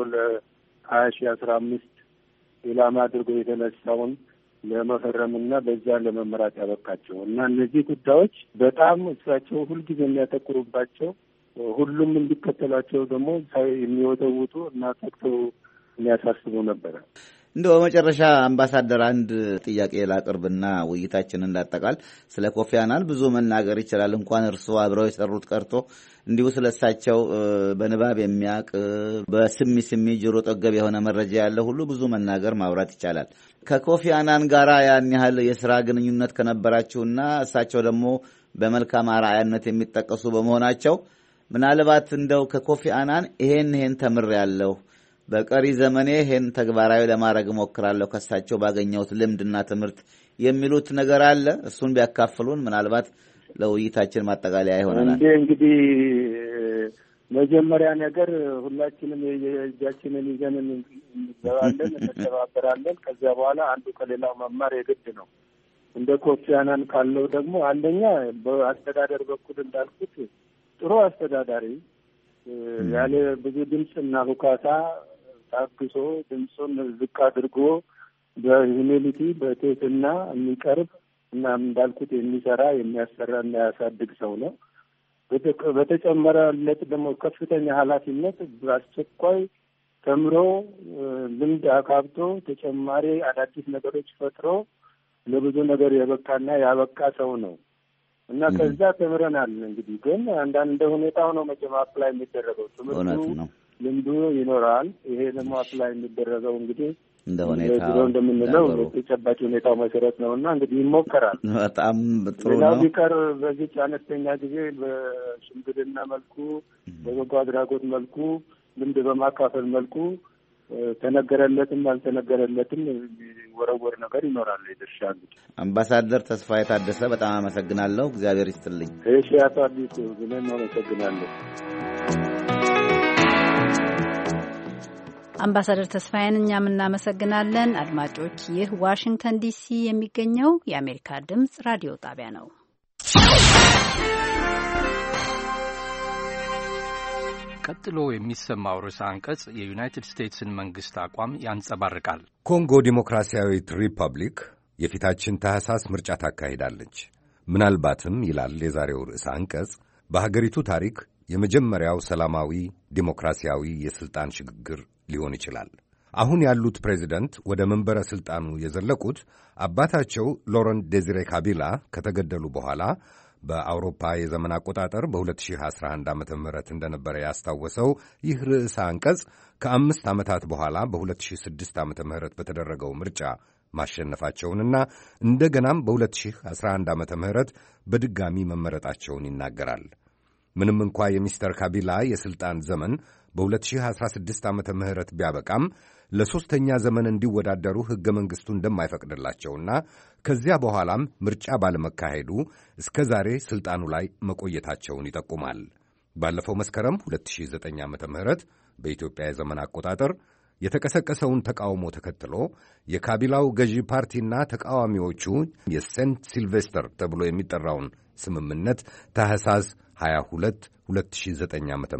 ለ2015 ኢላማ አድርጎ የተነሳውን ለመፈረምና በዛ ለመመራት ያበቃቸው እና እነዚህ ጉዳዮች በጣም እሳቸው ሁልጊዜ የሚያተኩሩባቸው ሁሉም እንዲከተላቸው ደግሞ የሚወተውቱ እና ተክተው የሚያሳስቡ ነበረ። እንደው በመጨረሻ አምባሳደር አንድ ጥያቄ ላቅርብና ውይይታችንን እንዳጠቃል። ስለ ኮፊ አናን ብዙ መናገር ይችላል። እንኳን እርስዎ አብረው የሰሩት ቀርቶ እንዲሁ ስለሳቸው በንባብ የሚያውቅ በስሚ ጆሮ ጠገብ የሆነ መረጃ ያለ ሁሉ ብዙ መናገር ማውራት ይቻላል። ከኮፊ አናን ጋር ያን ያህል የሥራ ግንኙነት ከነበራችሁና እሳቸው ደግሞ በመልካም አርአያነት የሚጠቀሱ በመሆናቸው ምናልባት እንደው ከኮፊ አናን ይሄን ተምሬያለሁ፣ በቀሪ ዘመኔ ይሄን ተግባራዊ ለማድረግ እሞክራለሁ ከሳቸው ባገኘሁት ልምድና ትምህርት የሚሉት ነገር አለ? እሱን ቢያካፍሉን ምናልባት ለውይይታችን ማጠቃለያ ይሆናል። እንግዲህ መጀመሪያ ነገር ሁላችንም የእጃችንን ይዘን እንገባለን፣ እንተባበራለን። ከዚያ በኋላ አንዱ ከሌላው መማር የግድ ነው። እንደ ኮፊ አናን ካለው ደግሞ አንደኛ በአስተዳደር በኩል እንዳልኩት ጥሩ አስተዳዳሪ ያለ ብዙ ድምፅና ሁካታ ታግሶ ድምፁን ዝቅ አድርጎ በሂዩሚሊቲ በትህትና የሚቀርብ እና እንዳልኩት የሚሰራ የሚያሰራ እና ያሳድግ ሰው ነው። በተጨመረለት ደግሞ ከፍተኛ ኃላፊነት በአስቸኳይ ተምሮ ልምድ አካብቶ ተጨማሪ አዳዲስ ነገሮች ፈጥሮ ለብዙ ነገር የበቃና ያበቃ ሰው ነው እና ከዛ ተምረናል። እንግዲህ ግን አንዳንድ ሁኔታው ነው መቼም አፕላይ የሚደረገው ትምህርቱ ልምዱ ይኖራል። ይሄ ደግሞ አፕላይ የሚደረገው እንግዲህ እንደ ሁኔታው እንደምንለው ተጨባጭ ሁኔታው መሰረት ነውና እንግዲህ ይሞከራል። በጣም ጥሩ ነው። ሌላው ቢቀር በዚህ አነስተኛ ጊዜ በሽምግልና መልኩ በበጎ አድራጎት መልኩ ልምድ በማካፈል መልኩ ተነገረለትም አልተነገረለትም ወረወር ነገር ይኖራል። ይደርሻል። አምባሳደር ተስፋዬ ታደሰ በጣም አመሰግናለሁ። እግዚአብሔር ይስጥልኝ። እሺ አቶ አዲሱ ብለን አመሰግናለሁ። አምባሳደር ተስፋዬን እኛም እናመሰግናለን። አድማጮች፣ ይህ ዋሽንግተን ዲሲ የሚገኘው የአሜሪካ ድምጽ ራዲዮ ጣቢያ ነው። ቀጥሎ የሚሰማው ርዕሰ አንቀጽ የዩናይትድ ስቴትስን መንግሥት አቋም ያንጸባርቃል። ኮንጎ ዲሞክራሲያዊት ሪፐብሊክ የፊታችን ታህሳስ ምርጫ ታካሂዳለች። ምናልባትም ይላል የዛሬው ርዕሰ አንቀጽ በሀገሪቱ ታሪክ የመጀመሪያው ሰላማዊ ዲሞክራሲያዊ የሥልጣን ሽግግር ሊሆን ይችላል። አሁን ያሉት ፕሬዚደንት ወደ መንበረ ሥልጣኑ የዘለቁት አባታቸው ሎረንት ዴዚሬ ካቢላ ከተገደሉ በኋላ በአውሮፓ የዘመን አቆጣጠር በ2011 ዓ ም እንደነበረ ያስታወሰው ይህ ርዕሰ አንቀጽ ከ5 ዓመታት በኋላ በ2006 ዓ ም በተደረገው ምርጫ ማሸነፋቸውንና እንደገናም በ2011 ዓ ም በድጋሚ መመረጣቸውን ይናገራል። ምንም እንኳ የሚስተር ካቢላ የሥልጣን ዘመን በ2016 ዓ ም ቢያበቃም ለሦስተኛ ዘመን እንዲወዳደሩ ሕገ መንግሥቱ እንደማይፈቅድላቸውና ከዚያ በኋላም ምርጫ ባለመካሄዱ እስከ ዛሬ ሥልጣኑ ላይ መቆየታቸውን ይጠቁማል። ባለፈው መስከረም 2009 ዓ ም በኢትዮጵያ የዘመን አቆጣጠር የተቀሰቀሰውን ተቃውሞ ተከትሎ የካቢላው ገዢ ፓርቲና ተቃዋሚዎቹ የሴንት ሲልቬስተር ተብሎ የሚጠራውን ስምምነት ታህሳስ 22 2009 ዓ ም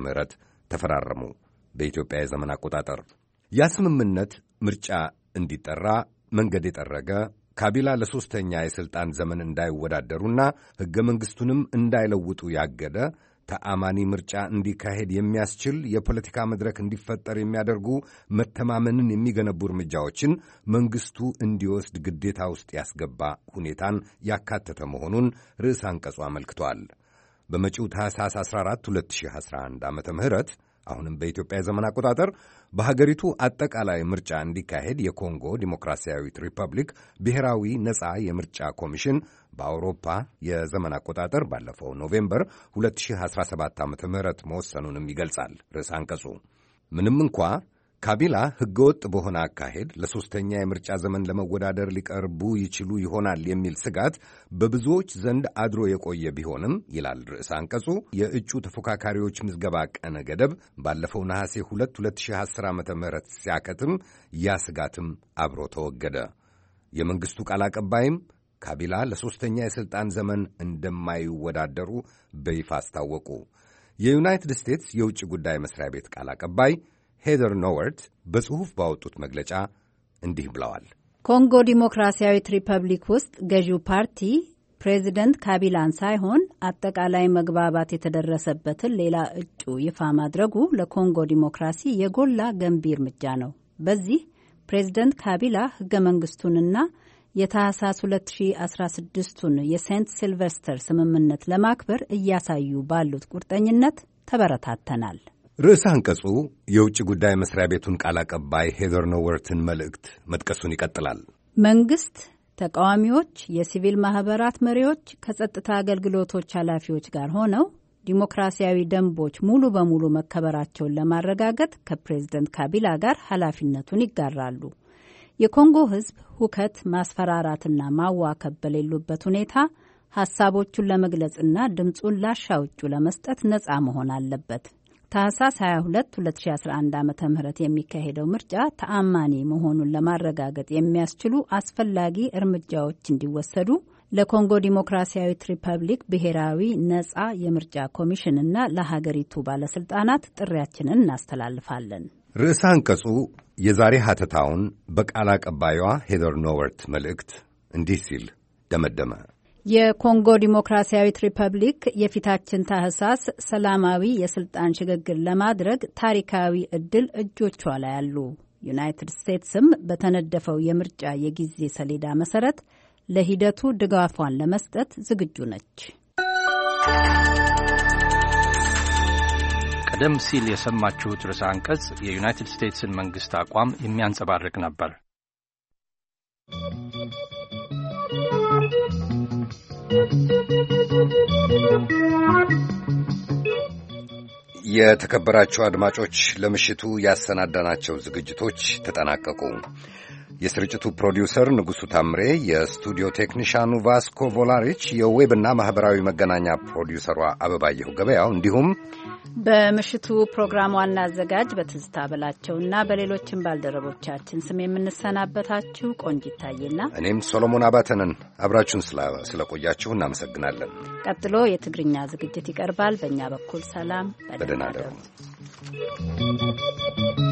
ተፈራረሙ። በኢትዮጵያ የዘመን አቆጣጠር ያ ስምምነት ምርጫ እንዲጠራ መንገድ የጠረገ ካቢላ ለሦስተኛ የሥልጣን ዘመን እንዳይወዳደሩና ሕገ መንግሥቱንም እንዳይለውጡ ያገደ ተአማኒ ምርጫ እንዲካሄድ የሚያስችል የፖለቲካ መድረክ እንዲፈጠር የሚያደርጉ መተማመንን የሚገነቡ እርምጃዎችን መንግሥቱ እንዲወስድ ግዴታ ውስጥ ያስገባ ሁኔታን ያካተተ መሆኑን ርዕሰ አንቀጹ አመልክቷል። በመጪው ታህሳስ 14 2011 ዓ ም አሁንም በኢትዮጵያ የዘመን አቆጣጠር በሀገሪቱ አጠቃላይ ምርጫ እንዲካሄድ የኮንጎ ዲሞክራሲያዊት ሪፐብሊክ ብሔራዊ ነጻ የምርጫ ኮሚሽን በአውሮፓ የዘመን አቆጣጠር ባለፈው ኖቬምበር 2017 ዓ ም መወሰኑንም ይገልጻል ርዕሰ አንቀጹ። ምንም እንኳ ካቢላ ሕገወጥ በሆነ አካሄድ ለሦስተኛ የምርጫ ዘመን ለመወዳደር ሊቀርቡ ይችሉ ይሆናል የሚል ስጋት በብዙዎች ዘንድ አድሮ የቆየ ቢሆንም ይላል ርዕሰ አንቀጹ፣ የእጩ ተፎካካሪዎች ምዝገባ ቀነ ገደብ ባለፈው ነሐሴ 2 2010 ዓ ም ሲያከትም ያ ስጋትም አብሮ ተወገደ። የመንግሥቱ ቃል አቀባይም ካቢላ ለሦስተኛ የሥልጣን ዘመን እንደማይወዳደሩ በይፋ አስታወቁ። የዩናይትድ ስቴትስ የውጭ ጉዳይ መሥሪያ ቤት ቃል አቀባይ ሄደር ኖወርት በጽሑፍ ባወጡት መግለጫ እንዲህ ብለዋል። ኮንጎ ዲሞክራሲያዊት ሪፐብሊክ ውስጥ ገዢው ፓርቲ ፕሬዚደንት ካቢላን ሳይሆን አጠቃላይ መግባባት የተደረሰበትን ሌላ እጩ ይፋ ማድረጉ ለኮንጎ ዲሞክራሲ የጎላ ገንቢ እርምጃ ነው። በዚህ ፕሬዚደንት ካቢላ ሕገ መንግሥቱንና የታህሳስ 2016ቱን የሴንት ሲልቨስተር ስምምነት ለማክበር እያሳዩ ባሉት ቁርጠኝነት ተበረታተናል። ርዕሰ አንቀጹ የውጭ ጉዳይ መሥሪያ ቤቱን ቃል አቀባይ ሄዘር ኖወርትን መልእክት መጥቀሱን ይቀጥላል። መንግሥት፣ ተቃዋሚዎች፣ የሲቪል ማኅበራት መሪዎች ከጸጥታ አገልግሎቶች ኃላፊዎች ጋር ሆነው ዲሞክራሲያዊ ደንቦች ሙሉ በሙሉ መከበራቸውን ለማረጋገጥ ከፕሬዝደንት ካቢላ ጋር ኃላፊነቱን ይጋራሉ። የኮንጎ ሕዝብ ሁከት፣ ማስፈራራትና ማዋከብ በሌሉበት ሁኔታ ሐሳቦቹን ለመግለጽና ድምፁን ላሻው እጩ ለመስጠት ነፃ መሆን አለበት። ታህሳስ 22 2011 ዓ.ም የሚካሄደው ምርጫ ተአማኒ መሆኑን ለማረጋገጥ የሚያስችሉ አስፈላጊ እርምጃዎች እንዲወሰዱ ለኮንጎ ዲሞክራሲያዊት ሪፐብሊክ ብሔራዊ ነጻ የምርጫ ኮሚሽንና ለሀገሪቱ ባለስልጣናት ጥሪያችንን እናስተላልፋለን። ርዕሰ አንቀጹ የዛሬ ሐተታውን በቃል አቀባዩዋ ሄደር ኖወርት መልእክት እንዲህ ሲል ደመደመ። የኮንጎ ዲሞክራሲያዊት ሪፐብሊክ የፊታችን ታህሳስ ሰላማዊ የስልጣን ሽግግር ለማድረግ ታሪካዊ ዕድል እጆቿ ላይ አሉ። ዩናይትድ ስቴትስም በተነደፈው የምርጫ የጊዜ ሰሌዳ መሰረት ለሂደቱ ድጋፏን ለመስጠት ዝግጁ ነች። ቀደም ሲል የሰማችሁት ርዕሰ አንቀጽ የዩናይትድ ስቴትስን መንግሥት አቋም የሚያንጸባርቅ ነበር። የተከበራችሁ አድማጮች ለምሽቱ ያሰናዳናቸው ዝግጅቶች ተጠናቀቁ። የስርጭቱ ፕሮዲውሰር ንጉሡ ታምሬ፣ የስቱዲዮ ቴክኒሻኑ ቫስኮ ቮላሪች፣ የዌብና ማኅበራዊ መገናኛ ፕሮዲውሰሯ አበባየሁ ገበያው እንዲሁም በምሽቱ ፕሮግራም ዋና አዘጋጅ በትዝታ በላቸውና በሌሎችም ባልደረቦቻችን ስም የምንሰናበታችሁ ቆንጂት ታዬና እኔም ሶሎሞን አባተንን አብራችሁን ስለቆያችሁ እናመሰግናለን። ቀጥሎ የትግርኛ ዝግጅት ይቀርባል። በእኛ በኩል ሰላም፣ በደህና እደሩ።